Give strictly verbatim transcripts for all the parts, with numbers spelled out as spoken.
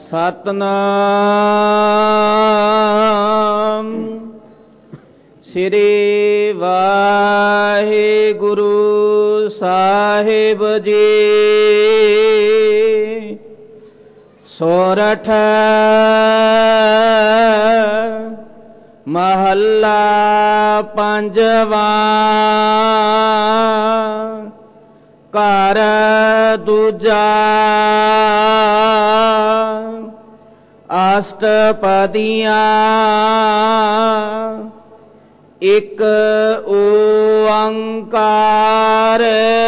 ਸਤਨਾਮ ਸ੍ਰੀ ਵਾਹਿਗੁਰੂ ਸਾਹਿਬ ਜੀ। ਸੋਰਠ ਮਹੱਲਾ ਪੰਜਵਾਂ। ਘਰ ਦੂਜਾ ਅਸ਼ਟਪਦੀਆਂ। ਇਕ ਓੰਕਾਰ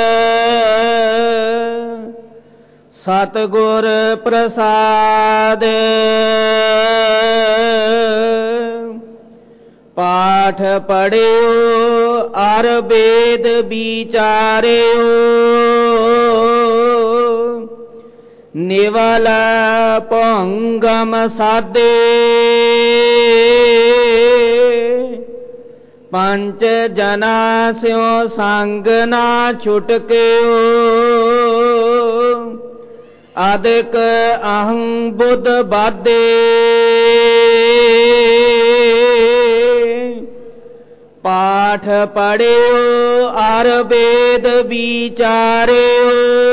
ਸਤਿਗੁਰ ਪ੍ਰਸਾਦਿ। ਪਾਠ ਪੜਿਓ ਅਰ ਵੇਦ ਵਿਚਾਰਿਓ। ਨਿਵਲ ਭੰਗਮ ਸਾਧੇ। ਪੰਚ ਜਨਾ ਸਿਓ ਸੰਗ ਨਾ ਛੁਟਕਿਓ। ਅਦਿਕ ਅਹੰ ਬੁੱਧ ਬਾਧੇ। ਪਾਠ ਪੜਿਓ ਅਰ ਵੇਦ ਵਿਚਾਰਿਓ।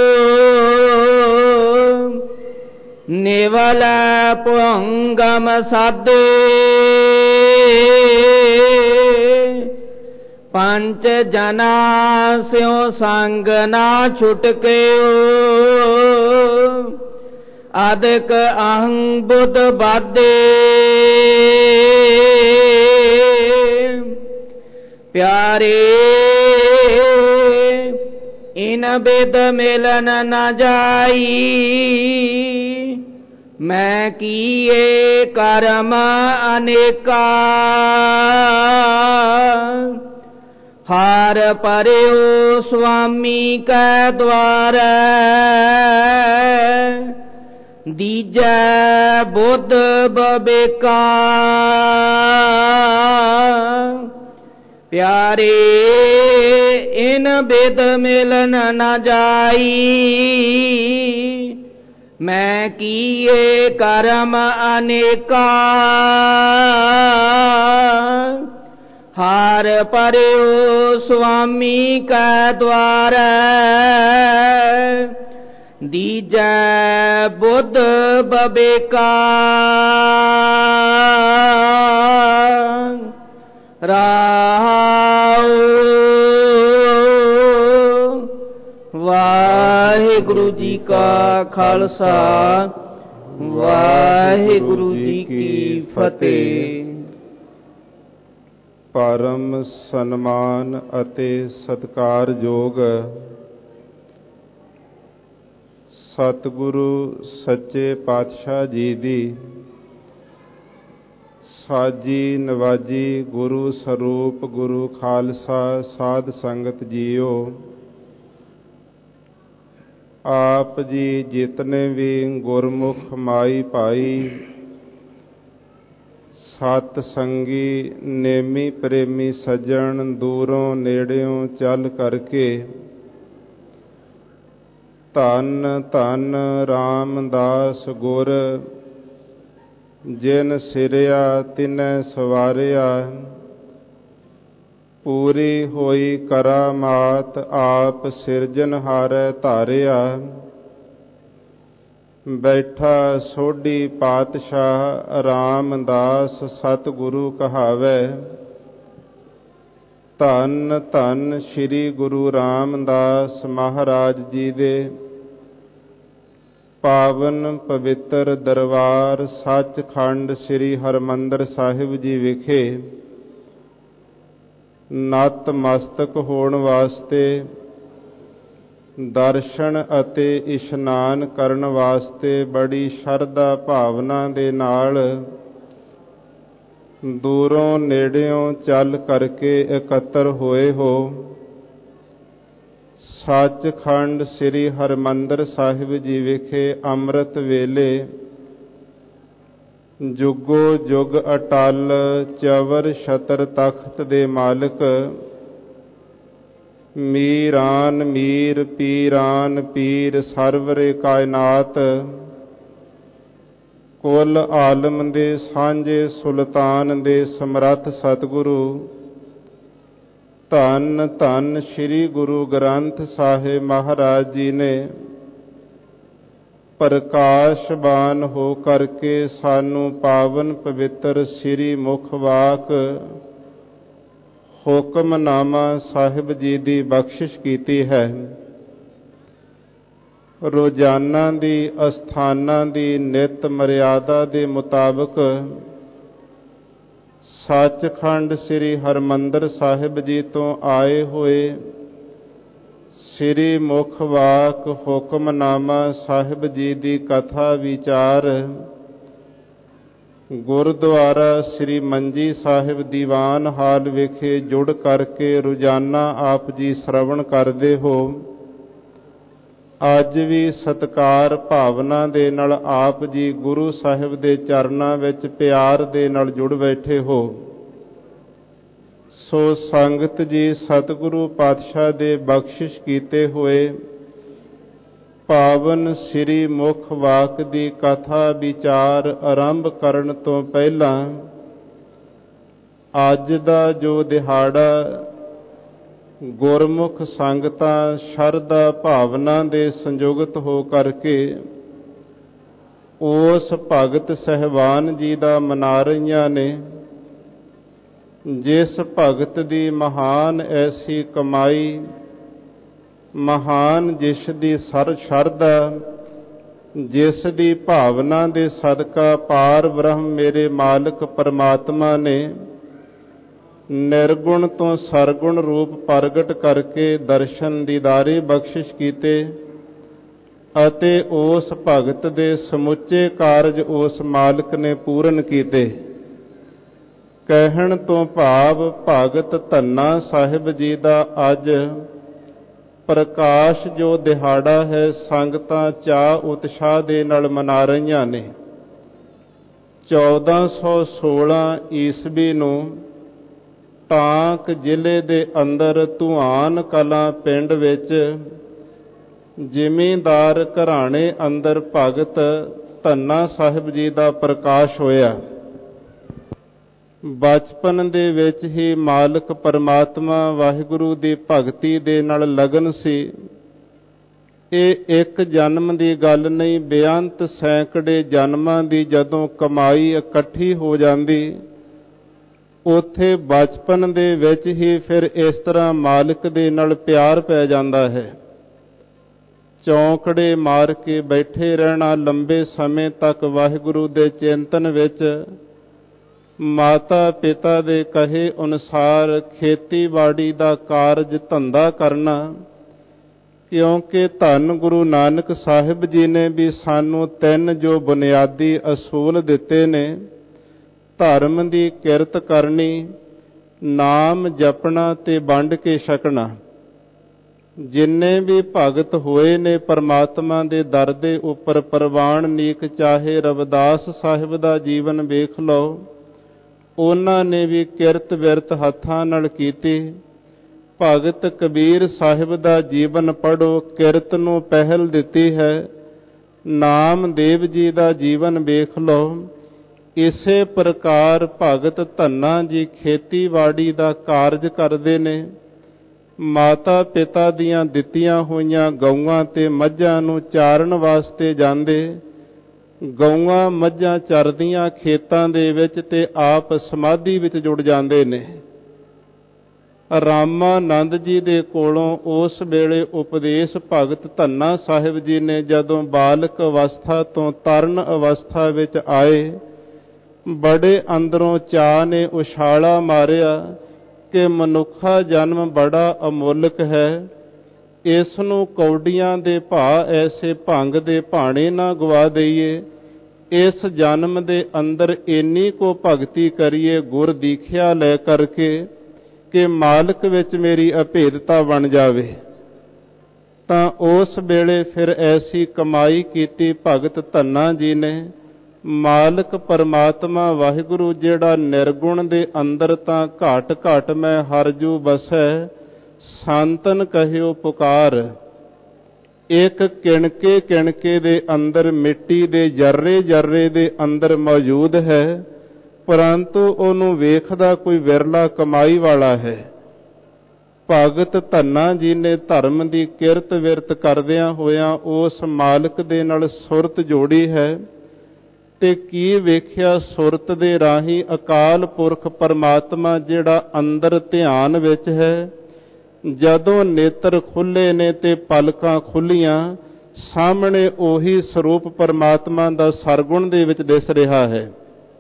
ਨਿਵਲ ਭੰਗਮ ਸਾਧੇ। ਪੰਚ ਜਨਾ ਸਿਓ ਸੰਗ ਨਾ ਛੁਟਕਿਓ। ਅਦਿਕ ਅਹੰ ਬੁੱਧ ਬਾਧੇ। ਪਿਆਰੇ ਇਨ ਬਿਦ ਮਿਲਨ ਨ ਜਾਈ। ਮੈਂ ਕੀਏ ਕਰਮ ਅਨੇਕਾ। ਹਾਰ ਪਰਿਓ ਸੁਆਮੀ ਕੈ ਦੁਆਰੈ। ਦੀਜੈ ਬੁੱਧ ਬਬੇਕਾ। ਪਿਆਰੇ ਇਨ ਬਿਦ ਮਿਲਨ ਨ ਜਾਈ। ਮੈਂ ਕੀਏ ਕਰਮ ਅਨੇਕਾ। ਹਾਰ ਪਰਿਓ ਸੁਆਮੀ ਕੈ ਦੁਆਰੈ। ਦੀਜੈ ਬੁੱਧ ਬਬੇਕਾ। ਰਾਉ ਵਾਹਿਗੁਰੂ ਜੀ ਕਾ ਖਾਲਸਾ ਵਾਹਿਗੁਰੂ ਜੀ ਕੀ ਫਤਿਹ। ਪਰਮ ਸਨਮਾਨ ਅਤੇ ਸਤਿਕਾਰਯੋਗ ਸਤਿਗੁਰੂ ਸੱਚੇ ਪਾਤਸ਼ਾਹ ਜੀ ਦੀ ਸਾਜੀ ਨਵਾਜੀ ਗੁਰੂ ਸਰੂਪ ਗੁਰੂ ਖਾਲਸਾ ਸਾਧ ਸੰਗਤ ਜੀਓ। ਆਪ ਜੀ ਜਿਤਨੇ ਵੀ ਗੁਰਮੁਖ ਮਾਈ ਭਾਈ ਸਤ ਸੰਗੀ ਨੇਮੀ ਪ੍ਰੇਮੀ ਸੱਜਣ ਦੂਰੋਂ ਨੇੜਿਓਂ ਚੱਲ ਕਰਕੇ ਧੰਨ ਧੰਨ ਰਾਮਦਾਸ ਗੁਰ ਜਿਨ ਸਿਰਿਆ ਤਿਨੈ ਸਵਾਰਿਆ। ਪੂਰੀ ਹੋਈ ਕਰਾਮਾਤ ਆਪ ਸਿਰਜਨਹਾਰੈ ਧਾਰਿਆ। ਬੈਠਾ ਸੋਢੀ ਪਾਤਸ਼ਾਹ ਰਾਮਦਾਸ ਸਤਿਗੁਰੂ ਕਹਾਵੈ। ਧੰਨ ਧੰਨ ਸ੍ਰੀ ਗੁਰੂ ਰਾਮਦਾਸ ਮਹਾਰਾਜ ਜੀ ਦੇ ਪਾਵਨ ਪਵਿੱਤਰ ਦਰਬਾਰ ਸੱਚਖੰਡ ਸ੍ਰੀ ਹਰਿਮੰਦਰ ਸਾਹਿਬ ਜੀ ਵਿਖੇ ਨਤਮਸਤਕ ਹੋਣ ਵਾਸਤੇ ਦਰਸ਼ਨ ਅਤੇ ਇਸ਼ਨਾਨ ਕਰਨ ਵਾਸਤੇ ਬੜੀ ਸ਼ਰਧਾ ਭਾਵਨਾ ਦੇ ਨਾਲ ਦੂਰੋਂ ਨੇੜਿਓਂ ਚੱਲ ਕਰਕੇ ਇਕੱਤਰ ਹੋਏ ਹੋ। ਸੱਚਖੰਡ ਸ੍ਰੀ ਹਰਿਮੰਦਰ ਸਾਹਿਬ ਜੀ ਵਿਖੇ ਅੰਮ੍ਰਿਤ ਵੇਲੇ ਜੁਗੋ ਜੁਗ ਅਟਲ ਚਵਰ ਛਤਰ ਤਖਤ ਦੇ ਮਾਲਕ ਮੀਰਾਨ ਮੀਰ ਪੀਰਾਨ ਪੀਰ ਸਰਵਰੇ ਕਾਇਨਾਤ ਕੁਲ ਆਲਮ ਦੇ ਸਾਂਝੇ ਸੁਲਤਾਨ ਦੇ ਸਮਰੱਥ ਸਤਿਗੁਰੂ ਧੰਨ ਧੰਨ ਸ੍ਰੀ ਗੁਰੂ ਗ੍ਰੰਥ ਸਾਹਿਬ ਮਹਾਰਾਜ ਜੀ ਨੇ ਪ੍ਰਕਾਸ਼ਬਾਨ ਹੋ ਕਰਕੇ ਸਾਨੂੰ ਪਾਵਨ ਪਵਿੱਤਰ ਸ੍ਰੀ ਮੁਖ ਵਾਕ ਹੁਕਮਨਾਮਾ ਸਾਹਿਬ ਜੀ ਦੀ ਬਖਸ਼ਿਸ਼ ਕੀਤੀ ਹੈ। ਰੋਜ਼ਾਨਾ ਦੀ ਅਸਥਾਨਾਂ ਦੀ ਨਿਤ ਮਰਿਆਦਾ ਦੇ ਮੁਤਾਬਕ ਸੱਚਖੰਡ ਸ੍ਰੀ ਹਰਿਮੰਦਰ ਸਾਹਿਬ ਜੀ ਤੋਂ ਆਏ ਹੋਏ ਸ੍ਰੀ ਮੁਖ ਵਾਕ ਹੁਕਮਨਾਮਾ ਸਾਹਿਬ ਜੀ ਦੀ ਕਥਾ ਵਿਚਾਰ ਗੁਰਦੁਆਰਾ ਸ੍ਰੀ ਮੰਜੀ ਸਾਹਿਬ ਦੀਵਾਨ ਹਾਲ ਵਿਖੇ ਜੁੜ ਕਰਕੇ ਰੋਜ਼ਾਨਾ ਆਪ ਜੀ ਸ਼ਰਵਣ ਕਰਦੇ ਹੋ। ਅੱਜ ਵੀ ਸਤਿਕਾਰ ਭਾਵਨਾ ਦੇ ਨਾਲ ਆਪ ਜੀ ਗੁਰੂ ਸਾਹਿਬ ਦੇ ਚਰਨਾਂ ਵਿੱਚ ਪਿਆਰ ਦੇ ਨਾਲ ਜੁੜ ਬੈਠੇ ਹੋ। ਸੋ ਸੰਗਤ ਜੀ ਸਤਿਗੁਰੂ ਪਾਤਸ਼ਾਹ ਦੇ ਬਖਸ਼ਿਸ਼ ਕੀਤੇ ਹੋਏ ਪਾਵਨ ਸ੍ਰੀ ਮੁਖ ਵਾਕ ਦੀ ਕਥਾ ਵਿਚਾਰ ਆਰੰਭ ਕਰਨ ਤੋਂ ਪਹਿਲਾਂ ਅੱਜ ਦਾ ਜੋ ਦਿਹਾੜਾ ਗੁਰਮੁਖ ਸੰਗਤਾਂ ਸ਼ਰਧਾ ਭਾਵਨਾ ਦੇ ਸੰਯੁਕਤ ਹੋ ਕਰਕੇ ਉਸ ਭਗਤ ਸਹਿਬਾਨ ਜੀ ਦਾ ਮਨਾ ਰਹੀਆਂ ਨੇ, ਜਿਸ ਭਗਤ ਦੀ ਮਹਾਨ ਐਸੀ ਕਮਾਈ, ਮਹਾਨ ਜਿਸ ਦੀ ਸਰ ਸ਼ਰਧਾ, ਜਿਸ ਦੀ ਭਾਵਨਾ ਦੇ ਸਦਕਾ ਪਾਰ ਬ੍ਰਹਮ ਮੇਰੇ ਮਾਲਕ ਪਰਮਾਤਮਾ ਨੇ ਨਿਰਗੁਣ ਤੋਂ ਸਰਗੁਣ ਰੂਪ ਪ੍ਰਗਟ ਕਰਕੇ ਦਰਸ਼ਨ ਦੀਦਾਰੇ ਬਖਸ਼ਿਸ਼ ਕੀਤੇ ਅਤੇ ਉਸ ਭਗਤ ਦੇ ਸਮੁੱਚੇ ਕਾਰਜ ਉਸ ਮਾਲਕ ਨੇ ਪੂਰਨ ਕੀਤੇ। ਕਹਿਣ ਤੋਂ ਭਾਵ ਭਗਤ ਧੰਨਾ ਸਾਹਿਬ ਜੀ ਦਾ ਅੱਜ ਪ੍ਰਕਾਸ਼ ਜੋ ਦਿਹਾੜਾ ਹੈ ਸੰਗਤਾਂ ਚਾਅ ਉਤਸ਼ਾਹ ਦੇ ਨਾਲ ਮਨਾ ਰਹੀਆਂ ਨੇ। ਚੌਦਾਂ ਸੌ ਸੋਲਾਂ ਈਸਵੀ ਨੂੰ ਟਾਂਕ ਜ਼ਿਲ੍ਹੇ ਦੇ ਅੰਦਰ ਧੂਆਨ ਕਲਾਂ ਪਿੰਡ ਵਿੱਚ ਜ਼ਿਮੀਂਦਾਰ ਘਰਾਣੇ ਅੰਦਰ ਭਗਤ ਧੰਨਾ ਸਾਹਿਬ ਜੀ ਦਾ ਪ੍ਰਕਾਸ਼ ਹੋਇਆ। ਬਚਪਨ ਦੇ ਵਿੱਚ ਹੀ ਮਾਲਕ ਪਰਮਾਤਮਾ ਵਾਹਿਗੁਰੂ ਦੀ ਭਗਤੀ ਦੇ ਨਾਲ ਲਗਨ ਸੀ। ਇਹ ਇੱਕ ਜਨਮ ਦੀ ਗੱਲ ਨਹੀਂ, ਬੇਅੰਤ ਸੈਂਕੜੇ ਜਨਮਾਂ ਦੀ ਜਦੋਂ ਕਮਾਈ ਇਕੱਠੀ ਹੋ ਜਾਂਦੀ, ਉੱਥੇ ਬਚਪਨ ਦੇ ਵਿੱਚ ਹੀ ਫਿਰ ਇਸ ਤਰ੍ਹਾਂ ਮਾਲਕ ਦੇ ਨਾਲ ਪਿਆਰ ਪੈ ਜਾਂਦਾ ਹੈ। ਚੌਂਕੜੇ ਮਾਰ ਕੇ ਬੈਠੇ ਰਹਿਣਾ, ਲੰਬੇ ਸਮੇਂ ਤੱਕ ਵਾਹਿਗੁਰੂ ਦੇ ਚਿੰਤਨ ਵਿੱਚ, ਮਾਤਾ ਪਿਤਾ ਦੇ ਕਹੇ ਅਨੁਸਾਰ ਖੇਤੀਬਾੜੀ ਦਾ ਕਾਰਜ ਧੰਦਾ ਕਰਨਾ, ਕਿਉਂਕਿ ਧੰਨ ਗੁਰੂ ਨਾਨਕ ਸਾਹਿਬ ਜੀ ਨੇ ਵੀ ਸਾਨੂੰ ਤਿੰਨ ਜੋ ਬੁਨਿਆਦੀ ਅਸੂਲ ਦਿੱਤੇ ਨੇ, ਧਰਮ ਦੀ ਕਿਰਤ ਕਰਨੀ, ਨਾਮ ਜਪਣਾ ਤੇ ਵੰਡ ਕੇ ਛਕਣਾ। ਜਿੰਨੇ ਵੀ ਭਗਤ ਹੋਏ ਨੇ ਪਰਮਾਤਮਾ ਦੇ ਦਰ ਦੇ ਉੱਪਰ ਪ੍ਰਵਾਨ ਨੀਕ, ਚਾਹੇ ਰਵਿਦਾਸ ਸਾਹਿਬ ਦਾ ਜੀਵਨ ਵੇਖ ਲਓ, ਉਹਨਾਂ ਨੇ ਵੀ ਕਿਰਤ ਵਿਰਤ ਹੱਥਾਂ ਨਾਲ ਕੀਤੀ। ਭਗਤ ਕਬੀਰ ਸਾਹਿਬ ਦਾ ਜੀਵਨ ਪੜ੍ਹੋ, ਕਿਰਤ ਨੂੰ ਪਹਿਲ ਦਿੱਤੀ ਹੈ। ਨਾਮਦੇਵ ਜੀ ਦਾ ਜੀਵਨ ਵੇਖ ਲਓ। ਇਸੇ ਪ੍ਰਕਾਰ ਭਗਤ ਧੰਨਾ ਜੀ ਖੇਤੀਬਾੜੀ ਦਾ ਕਾਰਜ ਕਰਦੇ ਨੇ। ਮਾਤਾ ਪਿਤਾ ਦੀਆਂ ਦਿੱਤੀਆਂ ਹੋਈਆਂ ਗਊਆਂ ਤੇ ਮੱਝਾਂ ਨੂੰ ਚਾਰਨ ਵਾਸਤੇ ਜਾਂਦੇ, ਗਊਆਂ ਮੱਝਾਂ ਚਰਦੀਆਂ ਖੇਤਾਂ ਦੇ ਵਿੱਚ ਤੇ ਆਪ ਸਮਾਧੀ ਵਿੱਚ ਜੁੜ ਜਾਂਦੇ ਨੇ। ਰਾਮਾਨੰਦ ਜੀ ਦੇ ਕੋਲੋਂ ਉਸ ਵੇਲੇ ਉਪਦੇਸ਼ ਭਗਤ ਧੰਨਾ ਸਾਹਿਬ ਜੀ ਨੇ ਜਦੋਂ ਬਾਲਕ ਅਵਸਥਾ ਤੋਂ ਤਰਨ ਅਵਸਥਾ ਵਿੱਚ ਆਏ, ਬੜੇ ਅੰਦਰੋਂ ਚਾਅ ਨੇ ਉਛਾਲਾ ਮਾਰਿਆ ਕਿ ਮਨੁੱਖਾ ਜਨਮ ਬੜਾ ਅਮੁੱਲਕ ਹੈ, ਇਸ ਨੂੰ ਕੌਡੀਆਂ ਦੇ ਭਾਅ ਐਸੇ ਭੰਗ ਦੇ ਭਾਣੇ ਨਾ ਗਵਾ ਦਈਏ। ਇਸ ਜਨਮ ਦੇ ਅੰਦਰ ਇੰਨੀ ਕੋ ਭਗਤੀ ਕਰੀਏ ਗੁਰ ਦੀਖਿਆ ਲੈ ਕਰਕੇ ਕਿ ਮਾਲਕ ਵਿੱਚ ਮੇਰੀ ਅਭੇਦਤਾ ਬਣ ਜਾਵੇ। ਤਾਂ ਉਸ ਵੇਲੇ ਫਿਰ ਐਸੀ ਕਮਾਈ ਕੀਤੀ ਭਗਤ ਧੰਨਾ ਜੀ ਨੇ। ਮਾਲਕ ਪਰਮਾਤਮਾ ਵਾਹਿਗੁਰੂ ਜਿਹੜਾ ਨਿਰਗੁਣ ਦੇ ਅੰਦਰ ਤਾਂ ਘਾਟ ਘਾਟ ਮੈਂ ਹਰਜੂ ਬਸੈ, ਸੰਤਨ ਕਹਿਓ ਪੁਕਾਰ। ਇੱਕ ਕਿਣਕੇ ਕਿਣਕੇ ਦੇ ਅੰਦਰ ਮਿੱਟੀ ਦੇ ਜਰਰੇ ਜਰਰੇ ਦੇ ਅੰਦਰ ਮੌਜੂਦ ਹੈ, ਪਰੰਤੂ ਉਹਨੂੰ ਵੇਖਦਾ ਕੋਈ ਵਿਰਲਾ ਕਮਾਈ ਵਾਲਾ ਹੈ। ਭਗਤ ਧੰਨਾ ਜੀ ਨੇ ਧਰਮ ਦੀ ਕਿਰਤ ਵਿਰਤ ਕਰਦਿਆਂ ਹੋਇਆਂ ਉਸ ਮਾਲਕ ਦੇ ਨਾਲ ਸੁਰਤ ਜੋੜੀ ਹੈ ਤੇ ਕੀ ਵੇਖਿਆ, ਸੁਰਤ ਦੇ ਰਾਹੀਂ ਅਕਾਲ ਪੁਰਖ ਪਰਮਾਤਮਾ ਜਿਹੜਾ ਅੰਦਰ ਧਿਆਨ ਵਿੱਚ ਹੈ, ਜਦੋਂ ਨੇਤਰ ਖੁੱਲੇ ਨੇ ਤੇ ਪਲਕਾਂ ਖੁੱਲੀਆਂ, ਸਾਹਮਣੇ ਉਹੀ ਸਰੂਪ ਪਰਮਾਤਮਾ ਦਾ ਸਰਗੁਣ ਦੇ ਵਿੱਚ ਦਿਸ ਰਿਹਾ ਹੈ।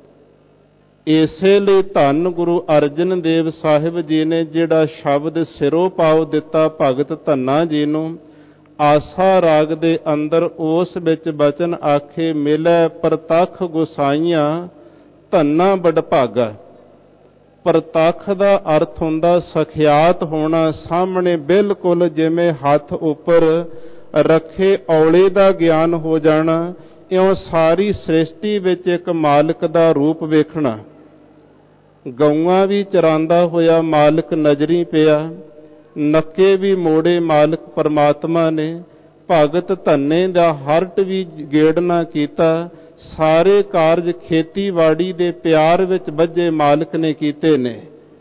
ਇਸੇ ਲਈ ਧੰਨ ਗੁਰੂ ਅਰਜਨ ਦੇਵ ਸਾਹਿਬ ਜੀ ਨੇ ਜਿਹੜਾ ਸ਼ਬਦ ਸਿਰੋਂ ਪਾਉ ਦਿੱਤਾ ਭਗਤ ਧੰਨਾ ਜੀ ਨੂੰ, ਆਸਾ ਰਾਗ ਦੇ ਅੰਦਰ ਉਸ ਵਿੱਚ ਬਚਨ ਆਖੇ, ਮਿਲੈ ਪ੍ਰਤੱਖ ਗੁਸਾਈਆਂ ਧੰਨਾ ਬਡਭਾਗਾ। ਪ੍ਰਤੱਖ ਦਾ ਅਰਥ ਹੁੰਦਾ ਸਖਿਆਤ ਹੋਣਾ, ਸਾਹਮਣੇ ਬਿਲਕੁਲ ਜਿਵੇਂ ਹੱਥ ਉੱਪਰ ਰੱਖੇ ਔਲੇ ਦਾ ਗਿਆਨ ਹੋ ਜਾਣਾ, ਇਉਂ ਸਾਰੀ ਸ੍ਰਿਸ਼ਟੀ ਵਿੱਚ ਇੱਕ ਮਾਲਕ ਦਾ ਰੂਪ ਵੇਖਣਾ। ਗਊਆਂ ਵੀ ਚਰਾਂਦਾ ਹੋਇਆ ਮਾਲਕ ਨਜ਼ਰੀ ਪਿਆ, ਨੱਕੇ ਵੀ ਮੋੜੇ ਮਾਲਕ ਪਰਮਾਤਮਾ ਨੇ, ਭਗਤ ਧੰਨੇ ਦਾ ਹਰਟ ਵੀ ਗੇੜਨਾ ਕੀਤਾ, ਸਾਰੇ ਕਾਰਜ ਖੇਤੀਬਾੜੀ ਦੇ ਪਿਆਰ ਵਿੱਚ ਬੱਝੇ ਮਾਲਕ ਨੇ ਕੀਤੇ ਨੇ।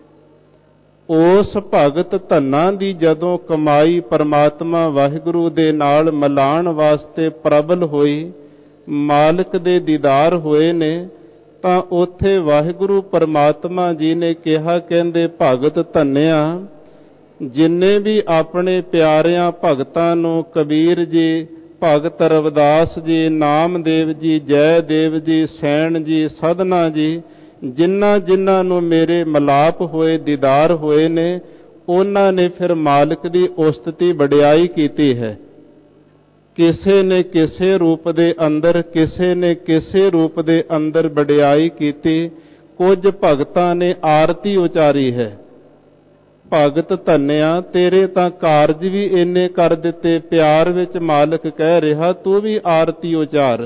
ਉਸ ਭਗਤ ਧੰਨਾ ਦੀ ਜਦੋਂ ਕਮਾਈ ਪਰਮਾਤਮਾ ਵਾਹਿਗੁਰੂ ਦੇ ਨਾਲ ਮਿਲਾਣ ਵਾਸਤੇ ਪ੍ਰਬਲ ਹੋਈ, ਮਾਲਕ ਦੇ ਦੀਦਾਰ ਹੋਏ ਨੇ, ਤਾਂ ਉੱਥੇ ਵਾਹਿਗੁਰੂ ਪਰਮਾਤਮਾ ਜੀ ਨੇ ਕਿਹਾ, ਕਹਿੰਦੇ ਭਗਤ ਧੰਨਿਆ, ਜਿੰਨੇ ਵੀ ਆਪਣੇ ਪਿਆਰਿਆਂ ਭਗਤਾਂ ਨੂੰ ਕਬੀਰ ਜੀ, ਭਗਤ ਰਵਿਦਾਸ ਜੀ, ਨਾਮਦੇਵ ਜੀ, ਜੈਦੇਵ ਜੀ, ਸੈਣ ਜੀ, ਸਧਨਾ ਜੀ, ਜਿਨ੍ਹਾਂ ਜਿਨ੍ਹਾਂ ਨੂੰ ਮੇਰੇ ਮਿਲਾਪ ਹੋਏ, ਦੀਦਾਰ ਹੋਏ ਨੇ, ਉਹਨਾਂ ਨੇ ਫਿਰ ਮਾਲਕ ਦੀ ਉਸਤਤੀ ਵਡਿਆਈ ਕੀਤੀ ਹੈ। ਕਿਸੇ ਨੇ ਕਿਸੇ ਰੂਪ ਦੇ ਅੰਦਰ, ਕਿਸੇ ਨੇ ਕਿਸੇ ਰੂਪ ਦੇ ਅੰਦਰ ਵਡਿਆਈ ਕੀਤੀ। ਕੁਝ ਭਗਤਾਂ ਨੇ ਆਰਤੀ ਉਚਾਰੀ ਹੈ। ਭਗਤ ਧੰਨਿਆ, ਤੇਰੇ ਤਾਂ ਕਾਰਜ ਵੀ ਇੰਨੇ ਕਰ ਦਿੱਤੇ, ਪਿਆਰ ਵਿੱਚ ਮਾਲਕ ਕਹਿ ਰਿਹਾ ਤੂੰ ਵੀ ਆਰਤੀ ਉਚਾਰ।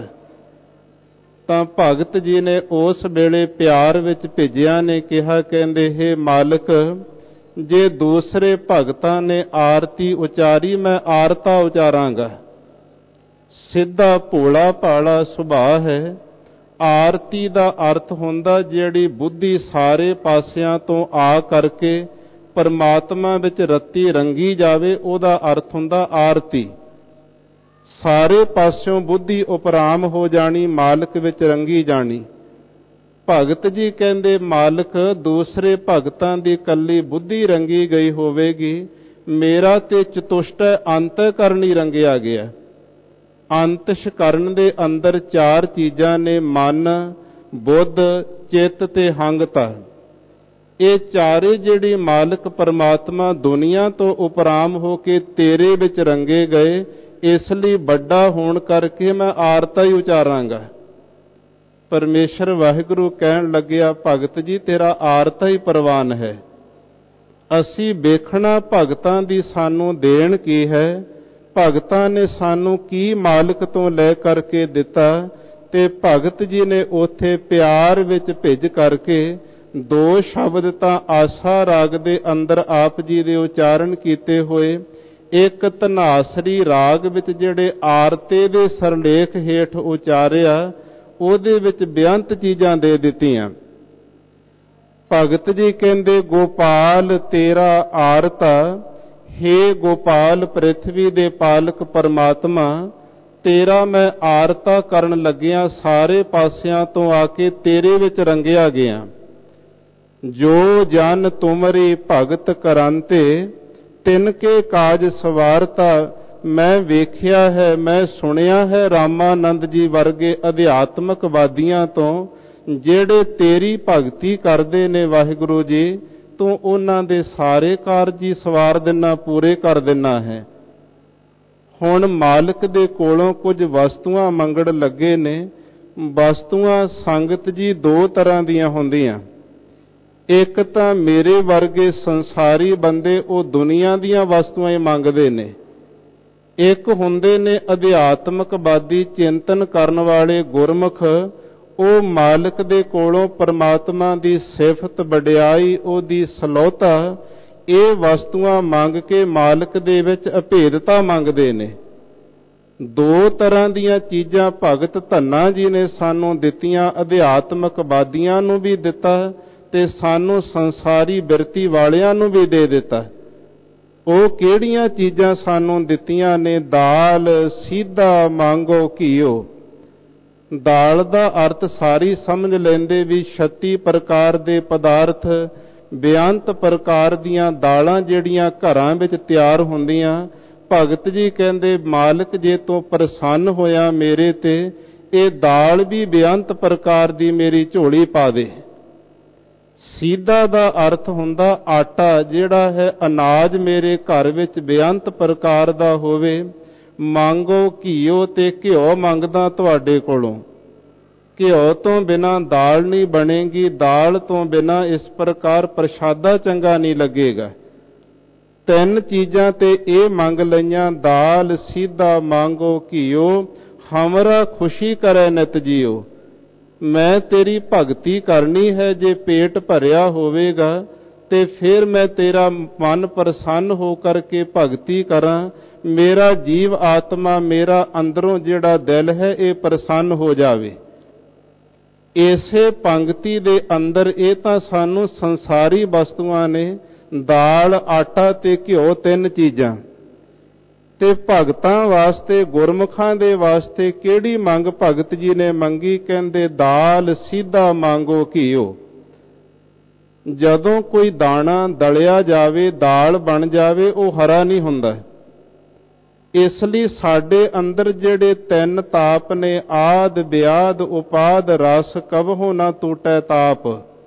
ਤਾਂ ਭਗਤ ਜੀ ਨੇ ਉਸ ਵੇਲੇ ਪਿਆਰ ਵਿੱਚ ਭਿੱਜਿਆ ਨੇ ਕਿਹਾ, ਕਹਿੰਦੇ ਹੇ ਮਾਲਕ, ਜੇ ਦੂਸਰੇ ਭਗਤਾਂ ਨੇ ਆਰਤੀ ਉਚਾਰੀ, ਮੈਂ ਆਰਤਾ ਉਚਾਰਾਂਗਾ। ਸਿੱਧਾ ਭੋਲਾ ਭਾਲਾ ਸੁਭਾਅ ਹੈ। ਆਰਤੀ ਦਾ ਅਰਥ ਹੁੰਦਾ ਜਿਹੜੀ ਬੁੱਧੀ ਸਾਰੇ ਪਾਸਿਆਂ ਤੋਂ ਆ ਕਰਕੇ ਪਰਮਾਤਮਾ ਵਿੱਚ ਰੱਤੀ ਰੰਗੀ ਜਾਵੇ, ਉਹਦਾ ਅਰਥ ਹੁੰਦਾ ਆਰਤੀ। ਸਾਰੇ ਪਾਸਿਓਂ ਬੁੱਧੀ ਉਪਰਾਮ ਹੋ ਜਾਣੀ, ਮਾਲਕ ਵਿੱਚ ਰੰਗੀ ਜਾਣੀ। ਭਗਤ ਜੀ ਕਹਿੰਦੇ ਮਾਲਕ, ਦੂਸਰੇ ਭਗਤਾਂ ਦੀ ਕੱਲੀ ਬੁੱਧੀ ਰੰਗੀ ਗਈ ਹੋਵੇਗੀ, ਮੇਰਾ ਤੇ ਚਤੁਸ਼ਟੈ ਅੰਤःਕਰਣ ਹੀ ਰੰਗਿਆ ਗਿਆ। ਅੰਤਸ਼ਕਰਨ ਦੇ ਅੰਦਰ ਚਾਰ ਚੀਜ਼ਾਂ ਨੇ, ਮਨ, ਬੁੱਧ, ਚਿੱਤ ਤੇ ਹੰਗਤਾ। ਇਹ ਚਾਰੇ ਜਿਹੜੀ ਮਾਲਕ ਪਰਮਾਤਮਾ ਦੁਨੀਆ ਤੋਂ ਉਪਰਾਮ ਹੋ ਕੇ ਤੇਰੇ ਵਿੱਚ ਰੰਗੇ ਗਏ, ਇਸ ਲਈ ਵੱਡਾ ਹੋਣ ਕਰਕੇ ਮੈਂ ਆਰਤਾ ਹੀ ਉਚਾਰਾਂਗਾ। ਪਰਮੇਸ਼ਰ ਵਾਹਿਗੁਰੂ ਕਹਿਣ ਲੱਗਿਆ, ਭਗਤ ਜੀ ਤੇਰਾ ਆਰਤਾ ਹੀ ਪ੍ਰਵਾਨ ਹੈ। ਅਸੀਂ ਵੇਖਣਾ ਭਗਤਾਂ ਦੀ ਸਾਨੂੰ ਦੇਣ ਕੀ ਹੈ, ਭਗਤਾਂ ਨੇ ਸਾਨੂੰ ਕੀ ਮਾਲਕ ਤੋਂ ਲੈ ਕਰਕੇ ਦਿੱਤਾ। ਤੇ ਭਗਤ ਜੀ ਨੇ ਉੱਥੇ ਪਿਆਰ ਵਿੱਚ ਭਿੱਜ ਕਰਕੇ ਦੋ ਸ਼ਬਦ ਤਾਂ ਆਸਾ ਰਾਗ ਦੇ ਅੰਦਰ ਆਪ ਜੀ ਦੇ ਉਚਾਰਨ ਕੀਤੇ ਹੋਏ। ਇੱਕ ਧਨਾਸਰੀ ਰਾਗ ਵਿੱਚ ਜਿਹੜੇ ਆਰਤੇ ਦੇ ਸਰਲੇਖ ਹੇਠ ਉਚਾਰਿਆ, ਉਹਦੇ ਵਿੱਚ ਬੇਅੰਤ ਚੀਜ਼ਾਂ ਦੇ ਦਿੱਤੀਆਂ। ਭਗਤ ਜੀ ਕਹਿੰਦੇ, ਗੋਪਾਲ ਤੇਰਾ ਆਰਤਾ, ਹੇ ਗੋਪਾਲ ਪ੍ਰਿਥਵੀ ਦੇ ਪਾਲਕ ਪਰਮਾਤਮਾ, ਤੇਰਾ ਮੈਂ ਆਰਤਾ ਕਰਨ ਲੱਗਿਆ, ਸਾਰੇ ਪਾਸਿਆਂ ਤੋਂ ਆ ਕੇ ਤੇਰੇ ਵਿੱਚ ਰੰਗਿਆ ਗਿਆ। ਜੋ ਜਨ ਤੁਮਰੀ ਭਗਤ ਕਰਾਂਤੇ, ਤਿਨ ਕੇ ਕਾਜ ਸਵਾਰਤਾ। ਮੈਂ ਵੇਖਿਆ ਹੈ, ਮੈਂ ਸੁਣਿਆ ਹੈ ਰਾਮਾਨੰਦ ਜੀ ਵਰਗੇ ਅਧਿਆਤਮਕ ਵਾਦੀਆਂ ਤੋਂ, ਜਿਹੜੇ ਤੇਰੀ ਭਗਤੀ ਕਰਦੇ ਨੇ ਵਾਹਿਗੁਰੂ ਜੀ, ਤੂੰ ਉਹਨਾਂ ਦੇ ਸਾਰੇ ਕਾਰਜ ਹੀ ਸਵਾਰ ਦੇਣਾ, ਪੂਰੇ ਕਰ ਦੇਣਾ ਹੈ। ਹੁਣ ਮਾਲਕ ਦੇ ਕੋਲੋਂ ਕੁਝ ਵਸਤੂਆਂ ਮੰਗਣ ਲੱਗੇ ਨੇ। ਵਸਤੂਆਂ ਸੰਗਤ ਜੀ ਦੋ ਤਰ੍ਹਾਂ ਦੀਆਂ ਹੁੰਦੀਆਂ। ਇੱਕ ਤਾਂ ਮੇਰੇ ਵਰਗੇ ਸੰਸਾਰੀ ਬੰਦੇ, ਉਹ ਦੁਨੀਆ ਦੀਆਂ ਵਸਤੂਆਂ ਹੀ ਮੰਗਦੇ ਨੇ। ਇੱਕ ਹੁੰਦੇ ਨੇ ਅਧਿਆਤਮਕਵਾਦੀ, ਚਿੰਤਨ ਕਰਨ ਵਾਲੇ ਗੁਰਮੁਖ, ਉਹ ਮਾਲਕ ਦੇ ਕੋਲੋਂ ਪਰਮਾਤਮਾ ਦੀ ਸਿਫਤ ਵਡਿਆਈ, ਉਹਦੀ ਸਲੋਤਾ, ਇਹ ਵਸਤੂਆਂ ਮੰਗ ਕੇ ਮਾਲਕ ਦੇ ਵਿੱਚ ਅਭੇਦਤਾ ਮੰਗਦੇ ਨੇ। ਦੋ ਤਰ੍ਹਾਂ ਦੀਆਂ ਚੀਜ਼ਾਂ ਭਗਤ ਧੰਨਾ ਜੀ ਨੇ ਸਾਨੂੰ ਦਿੱਤੀਆਂ। ਅਧਿਆਤਮਕਵਾਦੀਆਂ ਨੂੰ ਵੀ ਦਿੱਤਾ ਤੇ ਸਾਨੂੰ ਸੰਸਾਰੀ ਬਿਰਤੀ ਵਾਲਿਆਂ ਨੂੰ ਵੀ ਦੇ ਦਿੱਤਾ। ਉਹ ਕਿਹੜੀਆਂ ਚੀਜ਼ਾਂ ਸਾਨੂੰ ਦਿੱਤੀਆਂ ਨੇ? ਦਾਲ ਸਿੱਧਾ ਮੰਗੋ ਘੀਓ। ਦਾਲ ਦਾ ਅਰਥ ਸਾਰੀ ਸਮਝ ਲੈਂਦੇ ਵੀ ਛੱਤੀ ਪ੍ਰਕਾਰ ਦੇ ਪਦਾਰਥ, ਬੇਅੰਤ ਪ੍ਰਕਾਰ ਦੀਆਂ ਦਾਲਾਂ ਜਿਹੜੀਆਂ ਘਰਾਂ ਵਿੱਚ ਤਿਆਰ ਹੁੰਦੀਆਂ। ਭਗਤ ਜੀ ਕਹਿੰਦੇ ਮਾਲਕ ਜੇ ਤੂੰ ਪ੍ਰਸੰਨ ਹੋਇਆ ਮੇਰੇ ਤੇ, ਇਹ ਦਾਲ ਵੀ ਬੇਅੰਤ ਪ੍ਰਕਾਰ ਦੀ ਮੇਰੀ ਝੋਲੀ ਪਾ ਦੇ। ਸਿੱਧਾ ਦਾ ਅਰਥ ਹੁੰਦਾ ਆਟਾ, ਜਿਹੜਾ ਹੈ ਅਨਾਜ ਮੇਰੇ ਘਰ ਵਿੱਚ ਬੇਅੰਤ ਪ੍ਰਕਾਰ ਦਾ ਹੋਵੇ। ਮੰਗੋ ਘੀਓ, ਤੇ ਘਿਓ ਮੰਗਦਾ ਤੁਹਾਡੇ ਕੋਲੋਂ। ਘਿਓ ਤੋਂ ਬਿਨਾਂ ਦਾਲ ਨਹੀਂ ਬਣੇਗੀ, ਦਾਲ ਤੋਂ ਬਿਨਾਂ ਇਸ ਪ੍ਰਕਾਰ ਪ੍ਰਸ਼ਾਦਾ ਚੰਗਾ ਨਹੀਂ ਲੱਗੇਗਾ। ਤਿੰਨ ਚੀਜ਼ਾਂ ਤੇ ਇਹ ਮੰਗ ਲਈਆਂ, ਦਾਲ ਸਿੱਧਾ ਮੰਗੋ ਘੀਓ, ਹਮਰਾ ਖੁਸ਼ੀ ਕਰੇ ਨਿਤ ਜੀਓ। ਮੈਂ ਤੇਰੀ ਭਗਤੀ ਕਰਨੀ ਹੈ। ਜੇ ਪੇਟ ਭਰਿਆ ਹੋਵੇਗਾ ਤੇ ਫਿਰ ਮੈਂ ਤੇਰਾ ਮਨ ਪ੍ਰਸੰਨ ਹੋ ਕਰਕੇ ਭਗਤੀ ਕਰਾਂ। ਮੇਰਾ ਜੀਵ ਆਤਮਾ, ਮੇਰਾ ਅੰਦਰੋਂ ਜਿਹੜਾ ਦਿਲ ਹੈ, ਇਹ ਪ੍ਰਸੰਨ ਹੋ ਜਾਵੇ। ਇਸੇ ਪੰਕਤੀ ਦੇ ਅੰਦਰ ਇਹ ਤਾਂ ਸਾਨੂੰ ਸੰਸਾਰੀ ਵਸਤੂਆਂ ਨੇ, ਦਾਲ, ਆਟਾ ਤੇ ਘਿਓ, ਤਿੰਨ ਚੀਜ਼ਾਂ। ਤੇ ਭਗਤਾਂ ਵਾਸਤੇ, ਗੁਰਮੁਖਾਂ ਦੇ ਵਾਸਤੇ ਕਿਹੜੀ ਮੰਗ ਭਗਤ ਜੀ ਨੇ ਮੰਗੀ? ਕਹਿੰਦੇ ਦਾਲ ਸਿੱਧਾ ਮੰਗੋ ਘੀਓ। ਜਦੋਂ ਕੋਈ ਦਾਣਾ ਦਲਿਆ ਜਾਵੇ, ਦਾਲ ਬਣ ਜਾਵੇ, ਉਹ ਹਰਾ ਨਹੀਂ ਹੁੰਦਾ। ਇਸ ਲਈ ਸਾਡੇ ਅੰਦਰ ਜਿਹੜੇ ਤਿੰਨ ਤਾਪ ਨੇ, ਆਦ ਵਿਆਦ ਉਪਾਦ ਰਸ, ਕਬਹੁ ਨਾ ਟੂਟੈ ਤਾਪ।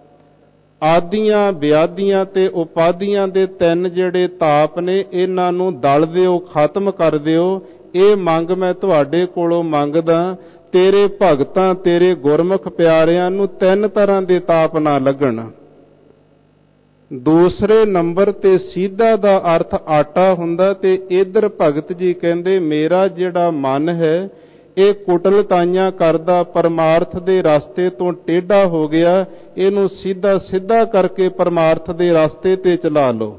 ਆਦੀਆਂ, ਵਿਆਦੀਆਂ ਤੇ ਉਪਾਦੀਆਂ ਦੇ ਤਿੰਨ ਜਿਹੜੇ ਤਾਪ ਨੇ, ਇਹਨਾਂ ਨੂੰ ਦਲ ਦਿਓ, ਖਤਮ ਕਰ ਦਿਓ। ਇਹ ਮੰਗ ਮੈਂ ਤੁਹਾਡੇ ਕੋਲੋਂ ਮੰਗਦਾ। ਤੇਰੇ ਭਗਤਾਂ, ਤੇਰੇ ਗੁਰਮੁਖ ਪਿਆਰਿਆਂ ਨੂੰ ਤਿੰਨ ਤਰ੍ਹਾਂ ਦੇ ਤਾਪ ਨਾ ਲੱਗਣ। ਦੂਸਰੇ ਨੰਬਰ ਤੇ ਸਿੱਧਾ ਦਾ ਅਰਥ ਆਟਾ ਹੁੰਦਾ। ਤੇ ਇਧਰ ਭਗਤ ਜੀ ਕਹਿੰਦੇ ਮੇਰਾ ਜਿਹੜਾ ਮਨ ਹੈ, ਇਹ ਕੁਟਲਤਾਈਆਂ ਕਰਦਾ, ਪਰਮਾਰਥ ਦੇ ਰਸਤੇ ਤੋਂ ਟੇਢਾ ਹੋ ਗਿਆ। ਇਹਨੂੰ ਸਿੱਧਾ ਸਿੱਧਾ ਕਰਕੇ ਪਰਮਾਰਥ ਦੇ ਰਸਤੇ ਤੇ ਚਲਾ ਲਓ।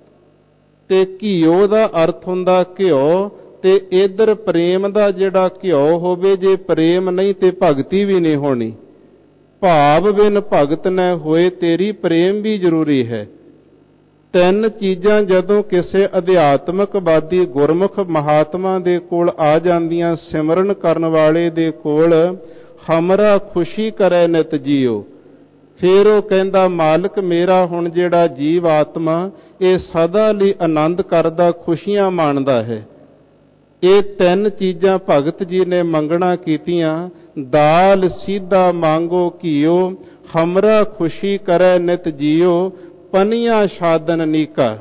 ਤੇ ਘਿਓ ਦਾ ਅਰਥ ਹੁੰਦਾ ਘਿਓ। ਤੇ ਇਧਰ ਪ੍ਰੇਮ ਦਾ ਜਿਹੜਾ ਘਿਓ ਹੋਵੇ, ਜੇ ਪ੍ਰੇਮ ਨਹੀਂ ਤੇ ਭਗਤੀ ਵੀ ਨਹੀਂ ਹੋਣੀ। ਭਾਵ ਬਿਨ ਭਗਤ ਨ ਹੋਏ, ਤੇਰੀ ਪ੍ਰੇਮ ਵੀ ਜ਼ਰੂਰੀ ਹੈ। ਤਿੰਨ ਚੀਜ਼ਾਂ ਜਦੋਂ ਕਿਸੇ ਅਧਿਆਤਮਕਵਾਦੀ ਗੁਰਮੁਖ ਮਹਾਤਮਾ ਦੇ ਕੋਲ ਆ ਜਾਂਦੀਆਂ, ਸਿਮਰਨ ਕਰਨ ਵਾਲੇ ਦੇ ਕੋਲ, ਹਮਰਾ ਖੁਸ਼ੀ ਕਰੇ ਨਿਤ ਜੀਓ। ਫਿਰ ਉਹ ਕਹਿੰਦਾ ਮਾਲਕ ਮੇਰਾ ਹੁਣ ਜਿਹੜਾ ਜੀਵ ਆਤਮਾ, ਇਹ ਸਦਾ ਲਈ ਆਨੰਦ ਕਰਦਾ, ਖੁਸ਼ੀਆਂ ਮਾਣਦਾ ਹੈ। ਇਹ ਤਿੰਨ ਚੀਜ਼ਾਂ ਭਗਤ ਜੀ ਨੇ ਮੰਗਣਾ ਕੀਤੀਆਂ। ਦਾਲ ਸਿੱਧਾ ਮੰਗੋ ਘੀਓ, ਹਮਰਾ ਖੁਸ਼ੀ ਕਰੇ ਨਿਤ ਜੀਓ, ਪਨੀਆਂ ਸਾਧਨ ਨੀਕਾ।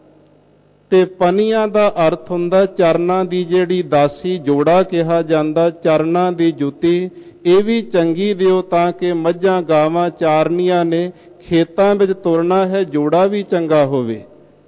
ਤੇ ਪਨੀਆਂ ਦਾ ਅਰਥ ਹੁੰਦਾ ਚਰਨਾਂ ਦੀ ਜਿਹੜੀ ਦਾਸੀ, ਜੋੜਾ ਕਿਹਾ ਜਾਂਦਾ, ਚਰਨਾਂ ਦੀ ਜੁੱਤੀ। ਇਹ ਵੀ ਚੰਗੀ ਦਿਓ ਤਾਂ ਕਿ ਮੱਝਾਂ ਗਾਵਾਂ ਚਾਰਨੀਆਂ ਨੇ, ਖੇਤਾਂ ਵਿੱਚ ਤੁਰਨਾ ਹੈ, ਜੋੜਾ ਵੀ ਚੰਗਾ ਹੋਵੇ।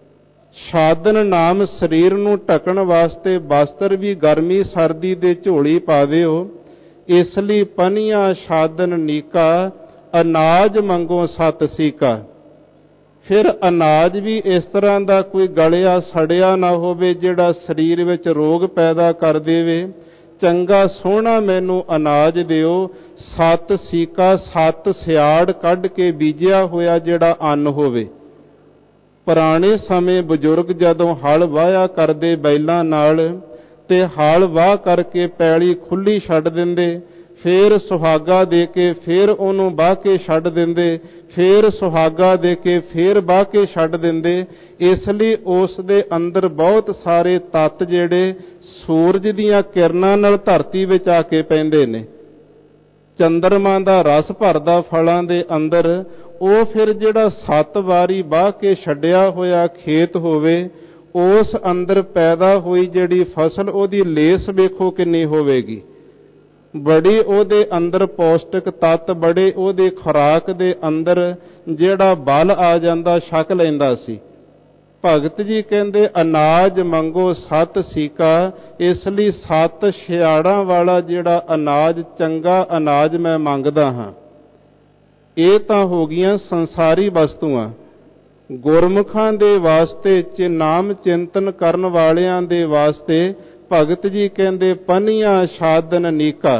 ਸਾਧਨ ਨਾਮ ਸਰੀਰ ਨੂੰ ਢਕਣ ਵਾਸਤੇ ਵਸਤਰ ਵੀ ਗਰਮੀ ਸਰਦੀ ਦੇ ਝੋਲੀ ਪਾ ਦਿਓ। ਇਸ ਲਈ ਪਨੀਆਂ ਸਾਧਨ ਨੀਕਾ, ਅਨਾਜ ਮੰਗੋ ਸਤ ਸੀਕਾ। ਫਿਰ ਅਨਾਜ ਵੀ ਇਸ ਤਰ੍ਹਾਂ ਦਾ ਕੋਈ ਗਲਿਆ ਸੜਿਆ ਨਾ ਹੋਵੇ, ਜਿਹੜਾ ਸਰੀਰ ਵਿੱਚ ਰੋਗ ਪੈਦਾ ਕਰ ਦੇਵੇ। ਚੰਗਾ ਸੋਹਣਾ ਮੈਨੂੰ ਅਨਾਜ ਦਿਓ। ਸਤ ਸੀਕਾ, ਸੱਤ ਸਿਆੜ ਕੱਢ ਕੇ ਬੀਜਿਆ ਹੋਇਆ ਜਿਹੜਾ ਅੰਨ ਹੋਵੇ। ਪੁਰਾਣੇ ਸਮੇਂ ਬਜ਼ੁਰਗ ਜਦੋਂ ਹਲ ਵਾਹਿਆ ਕਰਦੇ ਬੈਲਾਂ ਨਾਲ, ਤੇ ਹਲ ਵਾਹ ਕਰਕੇ ਪੈਲੀ ਖੁੱਲੀ ਛੱਡ ਦਿੰਦੇ, ਫੇਰ ਸੁਹਾਗਾ ਦੇ ਕੇ ਫੇਰ ਉਹਨੂੰ ਵਾਹ ਕੇ ਛੱਡ ਦਿੰਦੇ, ਫੇਰ ਸੁਹਾਗਾ ਦੇ ਕੇ ਫੇਰ ਵਾਹ ਕੇ ਛੱਡ ਦਿੰਦੇ। ਇਸ ਲਈ ਉਸ ਦੇ ਅੰਦਰ ਬਹੁਤ ਸਾਰੇ ਤੱਤ ਜਿਹੜੇ ਸੂਰਜ ਦੀਆਂ ਕਿਰਨਾਂ ਨਾਲ ਧਰਤੀ ਵਿੱਚ ਆ ਕੇ ਪੈਂਦੇ ਨੇ। ਚੰਦਰਮਾ ਦਾ ਰਸ ਭਰਦਾ ਫਲਾਂ ਦੇ ਅੰਦਰ, ਉਹ ਫਿਰ ਜਿਹੜਾ ਸੱਤ ਵਾਰੀ ਵਾਹ ਕੇ ਛੱਡਿਆ ਹੋਇਆ ਖੇਤ ਹੋਵੇ, ਉਸ ਅੰਦਰ ਪੈਦਾ ਹੋਈ ਜਿਹੜੀ ਫਸਲ, ਉਹਦੀ ਲੇਸ ਵੇਖੋ ਕਿੰਨੀ ਹੋਵੇਗੀ। ਬੜੀ ਉਹਦੇ ਅੰਦਰ ਪੌਸ਼ਟਿਕ ਤੱਤ, ਬੜੇ ਉਹਦੇ ਖੁਰਾਕ ਦੇ ਅੰਦਰ ਜਿਹੜਾ ਬਲ ਆ ਜਾਂਦਾ, ਛਕ ਲੈਂਦਾ ਸੀ। ਭਗਤ ਜੀ ਕਹਿੰਦੇ ਅਨਾਜ ਮੰਗੋ ਸਤ ਸੀਕਾ। ਇਸ ਲਈ ਸੱਤ ਸਿਆੜਾਂ ਵਾਲਾ ਜਿਹੜਾ ਅਨਾਜ, ਚੰਗਾ ਅਨਾਜ ਮੈਂ ਮੰਗਦਾ ਹਾਂ। ਇਹ ਤਾਂ ਹੋ ਗਈਆਂ ਸੰਸਾਰੀ ਵਸਤੂਆਂ। ਗੁਰਮੁਖਾਂ ਦੇ ਵਾਸਤੇ, ਚ ਨਾਮ ਚਿੰਤਨ ਕਰਨ ਵਾਲਿਆਂ ਦੇ ਵਾਸਤੇ ਭਗਤ ਜੀ ਕਹਿੰਦੇ ਪਨੀਆਂ ਸਾਧਨ ਨੀਕਾ।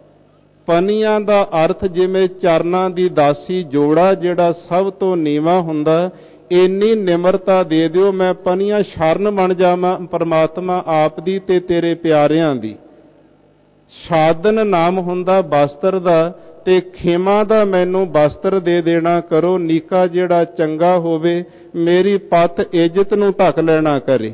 ਪਨੀਆਂ ਦਾ ਅਰਥ ਜਿਵੇਂ ਚਰਨਾਂ ਦੀ ਦਾਸੀ ਜੋੜਾ ਜਿਹੜਾ ਸਭ ਤੋਂ ਨੀਵਾਂ ਹੁੰਦਾ, ਇੰਨੀ ਨਿਮਰਤਾ ਦੇ ਦਿਓ ਮੈਂ ਪਨੀਆਂ ਸ਼ਰਨ ਬਣ ਜਾਵਾਂ ਪਰਮਾਤਮਾ ਆਪ ਦੀ ਤੇ ਤੇਰੇ ਪਿਆਰਿਆਂ ਦੀ। ਸਾਧਨ ਨਾਮ ਹੁੰਦਾ ਬਸਤਰ ਦਾ, ਤੇ ਖੇਮਾ ਦਾ ਮੈਨੂੰ ਬਸਤਰ ਦੇ ਦੇਣਾ ਕਰੋ। ਨੀਕਾ ਜਿਹੜਾ ਚੰਗਾ ਹੋਵੇ, ਮੇਰੀ ਪੱਤ ਇੱਜ਼ਤ ਨੂੰ ਢੱਕ ਲੈਣਾ ਕਰੇ।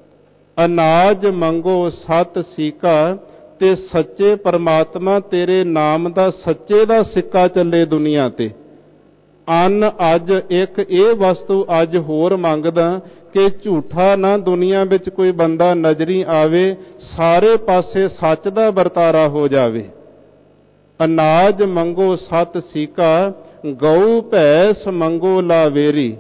ਅਨਾਜ ਮੰਗੋ ਸਤ ਸੀਕਾ, ਤੇ ਸੱਚੇ ਪਰਮਾਤਮਾ ਤੇਰੇ ਨਾਮ ਦਾ ਸੱਚੇ ਦਾ ਸਿੱਕਾ ਚੱਲੇ ਦੁਨੀਆ ਤੇ। ਅੰਨ ਅੱਜ ਇੱਕ ਇਹ ਵਸਤੂ ਅੱਜ ਹੋਰ ਮੰਗਦਾ ਕਿ ਝੂਠਾ ਨਾ ਦੁਨੀਆ ਵਿੱਚ ਕੋਈ ਬੰਦਾ ਨਜ਼ਰੀ ਆਵੇ, ਸਾਰੇ ਪਾਸੇ ਸੱਚ ਦਾ ਵਰਤਾਰਾ ਹੋ ਜਾਵੇ। ਅਨਾਜ ਮੰਗੋ ਸਤ ਸੀਕਾ, ਗਊ ਭੈਸ ਮੰਗੋ ਲਾਵੇਰੀ।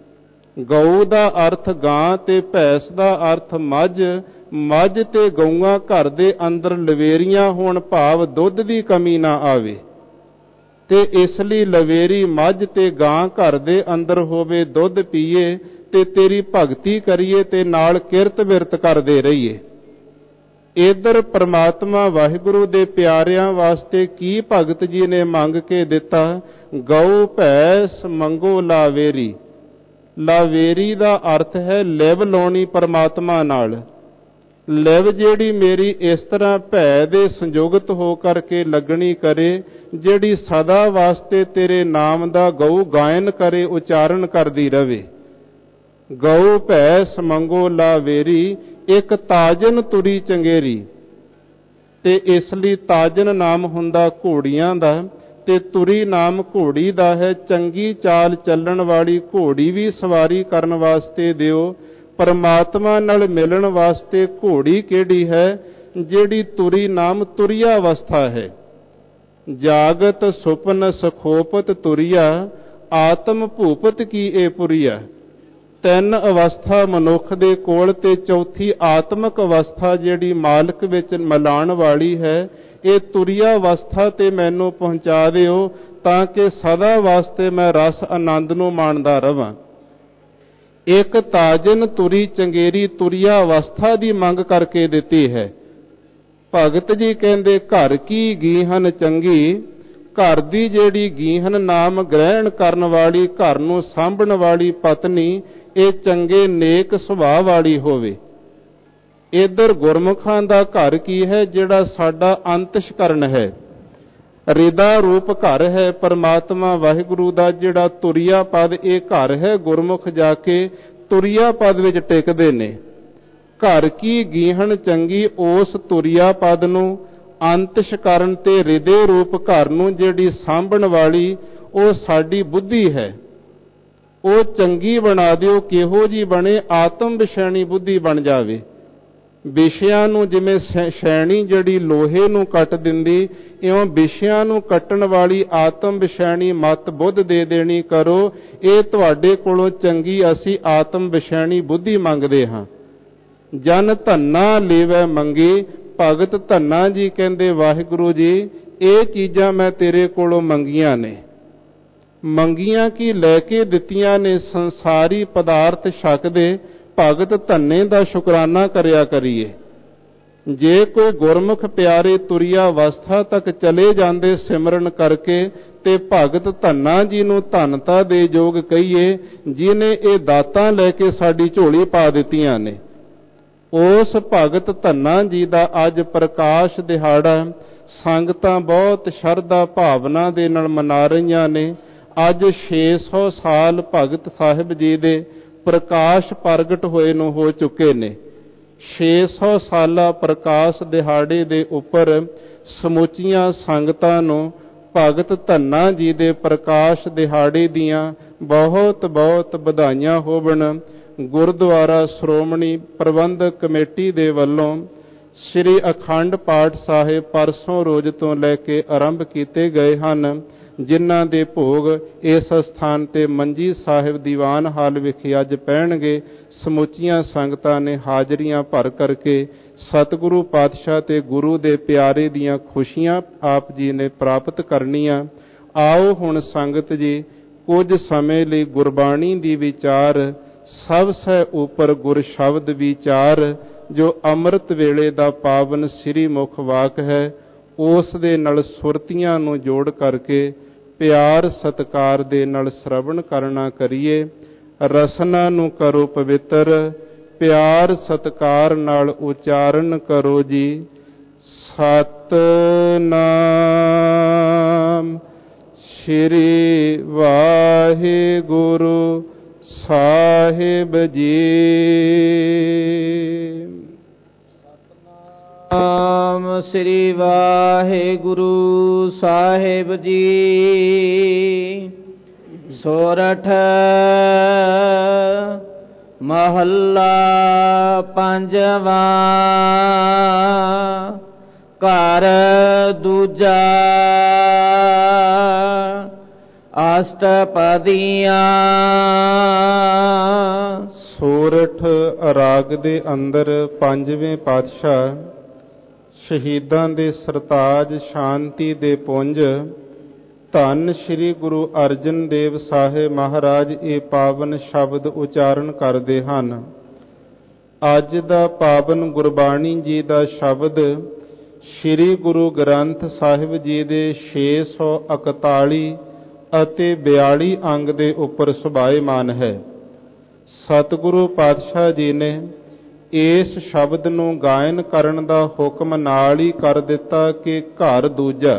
ਗਊ ਦਾ ਅਰਥ ਗਾਂ ਤੇ ਭੈਸ ਦਾ ਅਰਥ ਮੱਝ। ਮੱਝ ਤੇ ਗਊਆਂ ਘਰ ਦੇ ਅੰਦਰ ਲਵੇਰੀਆਂ ਹੋਣ, ਭਾਵ ਦੁੱਧ ਦੀ ਕਮੀ ਨਾ ਆਵੇ। ਤੇ ਇਸ ਲਈ ਲਵੇਰੀ ਮੱਝ ਤੇ ਗਾਂ ਘਰ ਦੇ ਅੰਦਰ ਹੋਵੇ, ਦੁੱਧ ਪੀਏ ਤੇ ਤੇਰੀ ਭਗਤੀ ਕਰੀਏ ਤੇ ਨਾਲ ਕਿਰਤ ਬਿਰਤ ਕਰਦੇ ਰਹੀਏ। ਇਧਰ ਪ੍ਰਮਾਤਮਾ ਵਾਹਿਗੁਰੂ ਦੇ ਪਿਆਰਿਆਂ ਵਾਸਤੇ ਕੀ ਭਗਤ ਜੀ ਨੇ ਮੰਗ ਕੇ ਦਿੱਤਾ? ਗਊ ਭੈਸ ਮੰਗੋ ਲਾਵੇਰੀ। ਲਾਵੇਰੀ ਦਾ ਅਰਥ ਹੈ ਲਿਵ ਲਾਉਣੀ ਪਰਮਾਤਮਾ ਨਾਲ। ਲਿਵ ਜਿਹੜੀ ਮੇਰੀ ਇਸ ਤਰ੍ਹਾਂ ਭੈ ਦੇ ਸੰਯੁਗਤ ਹੋ ਕਰਕੇ ਲੱਗਣੀ ਕਰੇ, ਜਿਹੜੀ ਸਦਾ ਵਾਸਤੇ ਤੇਰੇ ਨਾਮ ਦਾ ਗਊ ਗਾਇਨ ਕਰੇ, ਉਚਾਰਨ ਕਰਦੀ ਰਵੇ। ਗਊ ਭੈਸ ਮੰਗੋ ਲਾਵੇਰੀ, ਇੱਕ ਤਾਜਨ ਤੁਰੀ ਚੰਗੇਰੀ। ਤੇ ਇਸ ਲਈ ਤਾਜਨ ਨਾਮ ਹੁੰਦਾ ਘੋੜੀਆਂ ਦਾ, ਤੇ ਤੁਰੀ ਨਾਮ ਘੋੜੀ ਦਾ ਹੈ। ਚੰਗੀ ਚਾਲ ਚੱਲਣ ਵਾਲੀ ਘੋੜੀ ਵੀ ਸਵਾਰੀ ਕਰਨ ਵਾਸਤੇ ਦਿਓ। ਪਰਮਾਤਮਾ ਨਾਲ ਮਿਲਣ ਵਾਸਤੇ ਘੋੜੀ ਕਿਹੜੀ ਹੈ? ਜਿਹੜੀ ਤੁਰੀ ਨਾਮ ਤੁਰਿਆ ਅਵਸਥਾ ਹੈ। ਜਾਗਤ ਸੁਪਨ ਸਖੋਪਤ ਤੁਰਿਆ, ਆਤਮ ਭੂਪਤ ਕੀ ਇਹ ਪੁਰੀਆ। ਤਿੰਨ ਅਵਸਥਾ ਮਨੁੱਖ ਦੇ ਕੋਲ, ਤੇ ਚੌਥੀ ਆਤਮਿਕ ਅਵਸਥਾ ਜਿਹੜੀ ਮਾਲਕ ਵਿੱਚ ਮਿਲਾਉਣ ਵਾਲੀ ਹੈ। ਇਹ ਤੁਰਿਆ ਅਵਸਥਾ ਤੇ ਮੈਨੂੰ ਪਹੁੰਚਾ ਦਿਓ, ਤਾਂ ਕਿ ਸਦਾ ਵਾਸਤੇ ਮੈਂ ਰਸ ਆਨੰਦ ਨੂੰ ਮਾਣਦਾ ਰਵਾਂ। ਇੱਕ ਤਾਜਨ ਤੁਰੀ ਚੰਗੇਰੀ, ਤੁਰਿਆ ਅਵਸਥਾ ਦੀ ਮੰਗ ਕਰਕੇ ਦਿੱਤੀ ਹੈ। ਭਗਤ ਜੀ ਕਹਿੰਦੇ ਘਰ ਕੀ ਗੀਹਨ ਚੰਗੀ। ਘਰ ਦੀ ਜਿਹੜੀ ਗੀਹਨ ਨਾਮ ਗ੍ਰਹਿਣ ਕਰਨ ਵਾਲੀ, ਘਰ ਨੂੰ ਸਾਂਭਣ ਵਾਲੀ ਪਤਨੀ, ਇਹ ਚੰਗੇ ਨੇਕ ਸੁਭਾਅ ਵਾਲੀ ਹੋਵੇ। ਇਧਰ ਗੁਰਮੁਖਾਂ ਦਾ ਘਰ ਕੀ ਹੈ? ਜਿਹੜਾ ਸਾਡਾ ਅੰਤਸ਼ਕਰਨ ਹੈ, ਰਿਦਾ ਰੂਪ ਘਰ ਹੈ ਪਰਮਾਤਮਾ ਵਾਹਿਗੁਰੂ ਦਾ। ਜਿਹੜਾ ਤੁਰਿਆ ਪਦ ਇਹ ਘਰ ਹੈ, ਗੁਰਮੁਖ ਜਾ ਕੇ ਤੁਰਿਆ ਪਦ ਵਿੱਚ ਟਿਕਦੇ ਨੇ। ਘਰ ਕੀ ਗੀਹਣ ਚੰਗੀ, ਉਸ ਤੁਰਿਆ ਪਦ ਨੂੰ, ਅੰਤਸ਼ਕਰਨ ਤੇ ਹਿਰਦੇ ਰੂਪ ਘਰ ਨੂੰ ਜਿਹੜੀ ਸਾਂਭਣ ਵਾਲੀ, ਉਹ ਸਾਡੀ ਬੁੱਧੀ ਹੈ। ਉਹ ਚੰਗੀ ਬਣਾ ਦਿਓ। ਕਿਹੋ ਜੀ ਬਣੇ? ਆਤਮ ਵਿਸ਼ੈਣੀ ਬੁੱਧੀ ਬਣ ਜਾਵੇ। ਵਿਸ਼ਿਆਂ ਨੂੰ ਜਿਵੇਂ ਸ਼ੈਣੀ ਜਿਹੜੀ ਲੋਹੇ ਨੂੰ ਕੱਟ ਦਿੰਦੀ, ਇਉਂ ਵਿਸ਼ਿਆਂ ਨੂੰ ਕੱਟਣ ਵਾਲੀ ਆਤਮ ਵਿਸ਼ੈਣੀ ਮਤ ਬੁੱਧ ਦੇ ਦੇਣੀ ਕਰੋ। ਇਹ ਤੁਹਾਡੇ ਕੋਲੋਂ ਚੰਗੀ ਅਸੀਂ ਆਤਮ ਵਿਸ਼ੈਣੀ ਬੁੱਧੀ ਮੰਗਦੇ ਹਾਂ। ਜਨ ਧੰਨਾ ਲੇਵੈ ਮੰਗੀ। ਭਗਤ ਧੰਨਾ ਜੀ ਕਹਿੰਦੇ ਵਾਹਿਗੁਰੂ ਜੀ, ਇਹ ਚੀਜ਼ਾਂ ਮੈਂ ਤੇਰੇ ਕੋਲੋਂ ਮੰਗੀਆਂ ਨੇ। ਮੰਗੀਆਂ ਕੀ ਲੈ ਕੇ ਦਿੱਤੀਆਂ ਨੇ? ਸੰਸਾਰੀ ਪਦਾਰਥ ਛਕਦੇ ਭਗਤ ਧੰਨੇ ਦਾ ਸ਼ੁਕਰਾਨਾ ਕਰਿਆ ਕਰੀਏ। ਜੇ ਕੋਈ ਗੁਰਮੁਖ ਪਿਆਰੇ ਤੁਰਿਆ ਅਵਸਥਾ ਤੱਕ ਚਲੇ ਜਾਂਦੇ ਸਿਮਰਨ ਕਰਕੇ, ਤੇ ਭਗਤ ਧੰਨਾ ਜੀ ਨੂੰ ਧੰਨਤਾ ਦੇ ਯੋਗ ਕਹੀਏ, ਜਿਨੇ ਇਹ ਦਾਤਾਂ ਲੈ ਕੇ ਸਾਡੀ ਝੋਲੀ ਪਾ ਦਿੱਤੀਆਂ ਨੇ। ਉਸ ਭਗਤ ਧੰਨਾ ਜੀ ਦਾ ਅੱਜ ਪ੍ਰਕਾਸ਼ ਦਿਹਾੜਾ ਸੰਗਤਾਂ ਬਹੁਤ ਸ਼ਰਧਾ ਭਾਵਨਾ ਦੇ ਨਾਲ ਮਨਾ ਰਹੀਆਂ ਨੇ। ਅੱਜ ਛੇ ਸੌ ਸਾਲ ਭਗਤ ਸਾਹਿਬ ਜੀ ਦੇ ਪ੍ਰਕਾਸ਼ ਪ੍ਰਗਟ ਹੋਏ ਨੂੰ ਹੋ ਚੁੱਕੇ ਨੇ। ਛੇ ਸੌ ਸਾਲਾ ਪ੍ਰਕਾਸ਼ ਦਿਹਾੜੇ ਦੇ ਉੱਪਰ ਸਮੁੱਚੀਆਂ ਸੰਗਤਾਂ ਨੂੰ ਭਗਤ ਧੰਨਾ ਜੀ ਦੇ ਪ੍ਰਕਾਸ਼ ਦਿਹਾੜੇ ਦੀਆਂ ਬਹੁਤ ਬਹੁਤ ਵਧਾਈਆਂ ਹੋਵਣ। ਗੁਰਦੁਆਰਾ ਸ਼੍ਰੋਮਣੀ ਪ੍ਰਬੰਧਕ ਕਮੇਟੀ ਦੇ ਵੱਲੋਂ ਸ੍ਰੀ ਅਖੰਡ ਪਾਠ ਸਾਹਿਬ ਪਰਸੋਂ ਰੋਜ਼ ਤੋਂ ਲੈ ਕੇ ਆਰੰਭ ਕੀਤੇ ਗਏ ਹਨ, ਜਿਨ੍ਹਾਂ ਦੇ ਭੋਗ ਇਸ ਸਥਾਨ ਤੇ ਮੰਜੀ ਸਾਹਿਬ ਦੀਵਾਨ ਹਾਲ ਵਿਖੇ ਅੱਜ ਪੈਣਗੇ। ਸਮੁੱਚੀਆਂ ਸੰਗਤਾਂ ਨੇ ਹਾਜ਼ਰੀਆਂ ਭਰ ਕਰਕੇ ਸਤਿਗੁਰੂ ਪਾਤਸ਼ਾਹ ਤੇ ਗੁਰੂ ਦੇ ਪਿਆਰੇ ਦੀਆਂ ਖੁਸ਼ੀਆਂ ਆਪ ਜੀ ਨੇ ਪ੍ਰਾਪਤ ਕਰਨੀਆਂ। ਆਓ ਹੁਣ ਸੰਗਤ ਜੀ ਕੁਝ ਸਮੇਂ ਲਈ ਗੁਰਬਾਣੀ ਦੀ ਵਿਚਾਰ, ਸਭ ਸੇ ਉੱਪਰ ਗੁਰ ਸ਼ਬਦ ਵਿਚਾਰ, ਜੋ ਅੰਮ੍ਰਿਤ ਵੇਲੇ ਦਾ ਪਾਵਨ ਸ੍ਰੀ ਮੁਖ ਵਾਕ ਹੈ, ਉਸ ਦੇ ਨਾਲ ਸੁਰਤੀਆਂ ਨੂੰ ਜੋੜ ਕਰਕੇ ਪਿਆਰ ਸਤਿਕਾਰ ਦੇ ਨਾਲ ਸ਼ਰਵਣ ਕਰਨਾ ਕਰੀਏ। ਰਸਨਾ ਨੂੰ ਕਰੋ ਪਵਿੱਤਰ, ਪਿਆਰ ਸਤਿਕਾਰ ਨਾਲ ਉਚਾਰਨ ਕਰੋ ਜੀ। ਸਤਿਨਾਮ ਸ੍ਰੀ ਵਾਹਿਗੁਰੂ ਸਾਹਿਬ ਜੀ। ਨਾਮ ਸ੍ਰੀ ਵਾਹਿਗੁਰੂ ਸਾਹਿਬ ਜੀ। ਸੋਰਠ ਮਹੱਲਾ ਪੰਜਵਾਂ। ਘਰ ਦੂਜਾ ਅਸ਼ਟਪਦੀਆਂ। ਸੋਰਠ ਰਾਗ ਦੇ ਅੰਦਰ ਪੰਜਵੇਂ ਪਾਤਸ਼ਾਹ ਸ਼ਹੀਦਾਂ ਦੇ ਸਰਤਾਜ, ਸ਼ਾਂਤੀ ਦੇ ਪੁੰਜ, ਧੰਨ ਸ੍ਰੀ ਗੁਰੂ ਅਰਜਨ ਦੇਵ ਸਾਹਿਬ ਮਹਾਰਾਜ ਇਹ ਪਾਵਨ ਸ਼ਬਦ ਉਚਾਰਨ ਕਰਦੇ ਹਨ। ਅੱਜ ਦਾ ਪਾਵਨ ਗੁਰਬਾਣੀ ਜੀ ਦਾ ਸ਼ਬਦ ਸ੍ਰੀ ਗੁਰੂ ਗ੍ਰੰਥ ਸਾਹਿਬ ਜੀ ਦੇ ਛੇ ਸੌ ਇਕਤਾਲੀ ਅਤੇ ਬਿਆਲੀ ਅੰਗ ਦੇ ਉੱਪਰ ਸੁਭਾਏਮਾਨ ਹੈ। ਸਤਿਗੁਰੂ ਪਾਤਸ਼ਾਹ ਜੀ ਨੇ ਇਸ ਸ਼ਬਦ ਨੂੰ ਗਾਇਨ ਕਰਨ ਦਾ ਹੁਕਮ ਨਾਲ ਹੀ ਕਰ ਦਿੱਤਾ ਕਿ ਘਰ ਦੂਜਾ।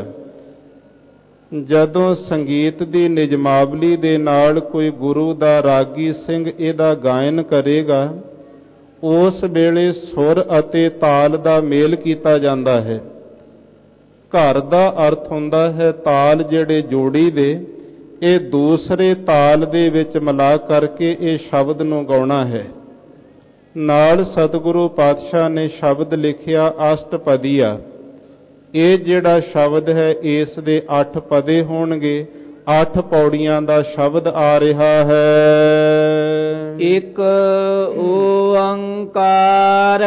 ਜਦੋਂ ਸੰਗੀਤ ਦੀ ਨਿਜਮਾਵਲੀ ਦੇ ਨਾਲ ਕੋਈ ਗੁਰੂ ਦਾ ਰਾਗੀ ਸਿੰਘ ਇਹਦਾ ਗਾਇਨ ਕਰੇਗਾ, ਉਸ ਵੇਲੇ ਸੁਰ ਅਤੇ ਤਾਲ ਦਾ ਮੇਲ ਕੀਤਾ ਜਾਂਦਾ ਹੈ। ਘਰ ਦਾ ਅਰਥ ਹੁੰਦਾ ਹੈ ਤਾਲ ਜਿਹੜੇ ਜੋੜੀ ਦੇ, ਇਹ ਦੂਸਰੇ ਤਾਲ ਦੇ ਵਿੱਚ ਮਿਲਾ ਕਰਕੇ ਇਹ ਸ਼ਬਦ ਨੂੰ ਗਾਉਣਾ ਹੈ। ਨਾਲ ਸਤਿਗੁਰੂ ਪਾਤਸ਼ਾਹ ਨੇ ਸ਼ਬਦ ਲਿਖਿਆ ਅਸ਼ਟਪਦੀਆ। ਇਹ ਜਿਹੜਾ ਸ਼ਬਦ ਹੈ ਇਸ ਦੇ ਅੱਠ ਪਦੇ ਹੋਣਗੇ। ਅੱਠ ਪੌੜੀਆਂ ਦਾ ਸ਼ਬਦ ਆ ਰਿਹਾ ਹੈ। ਇੱਕ ਓੰਕਾਰ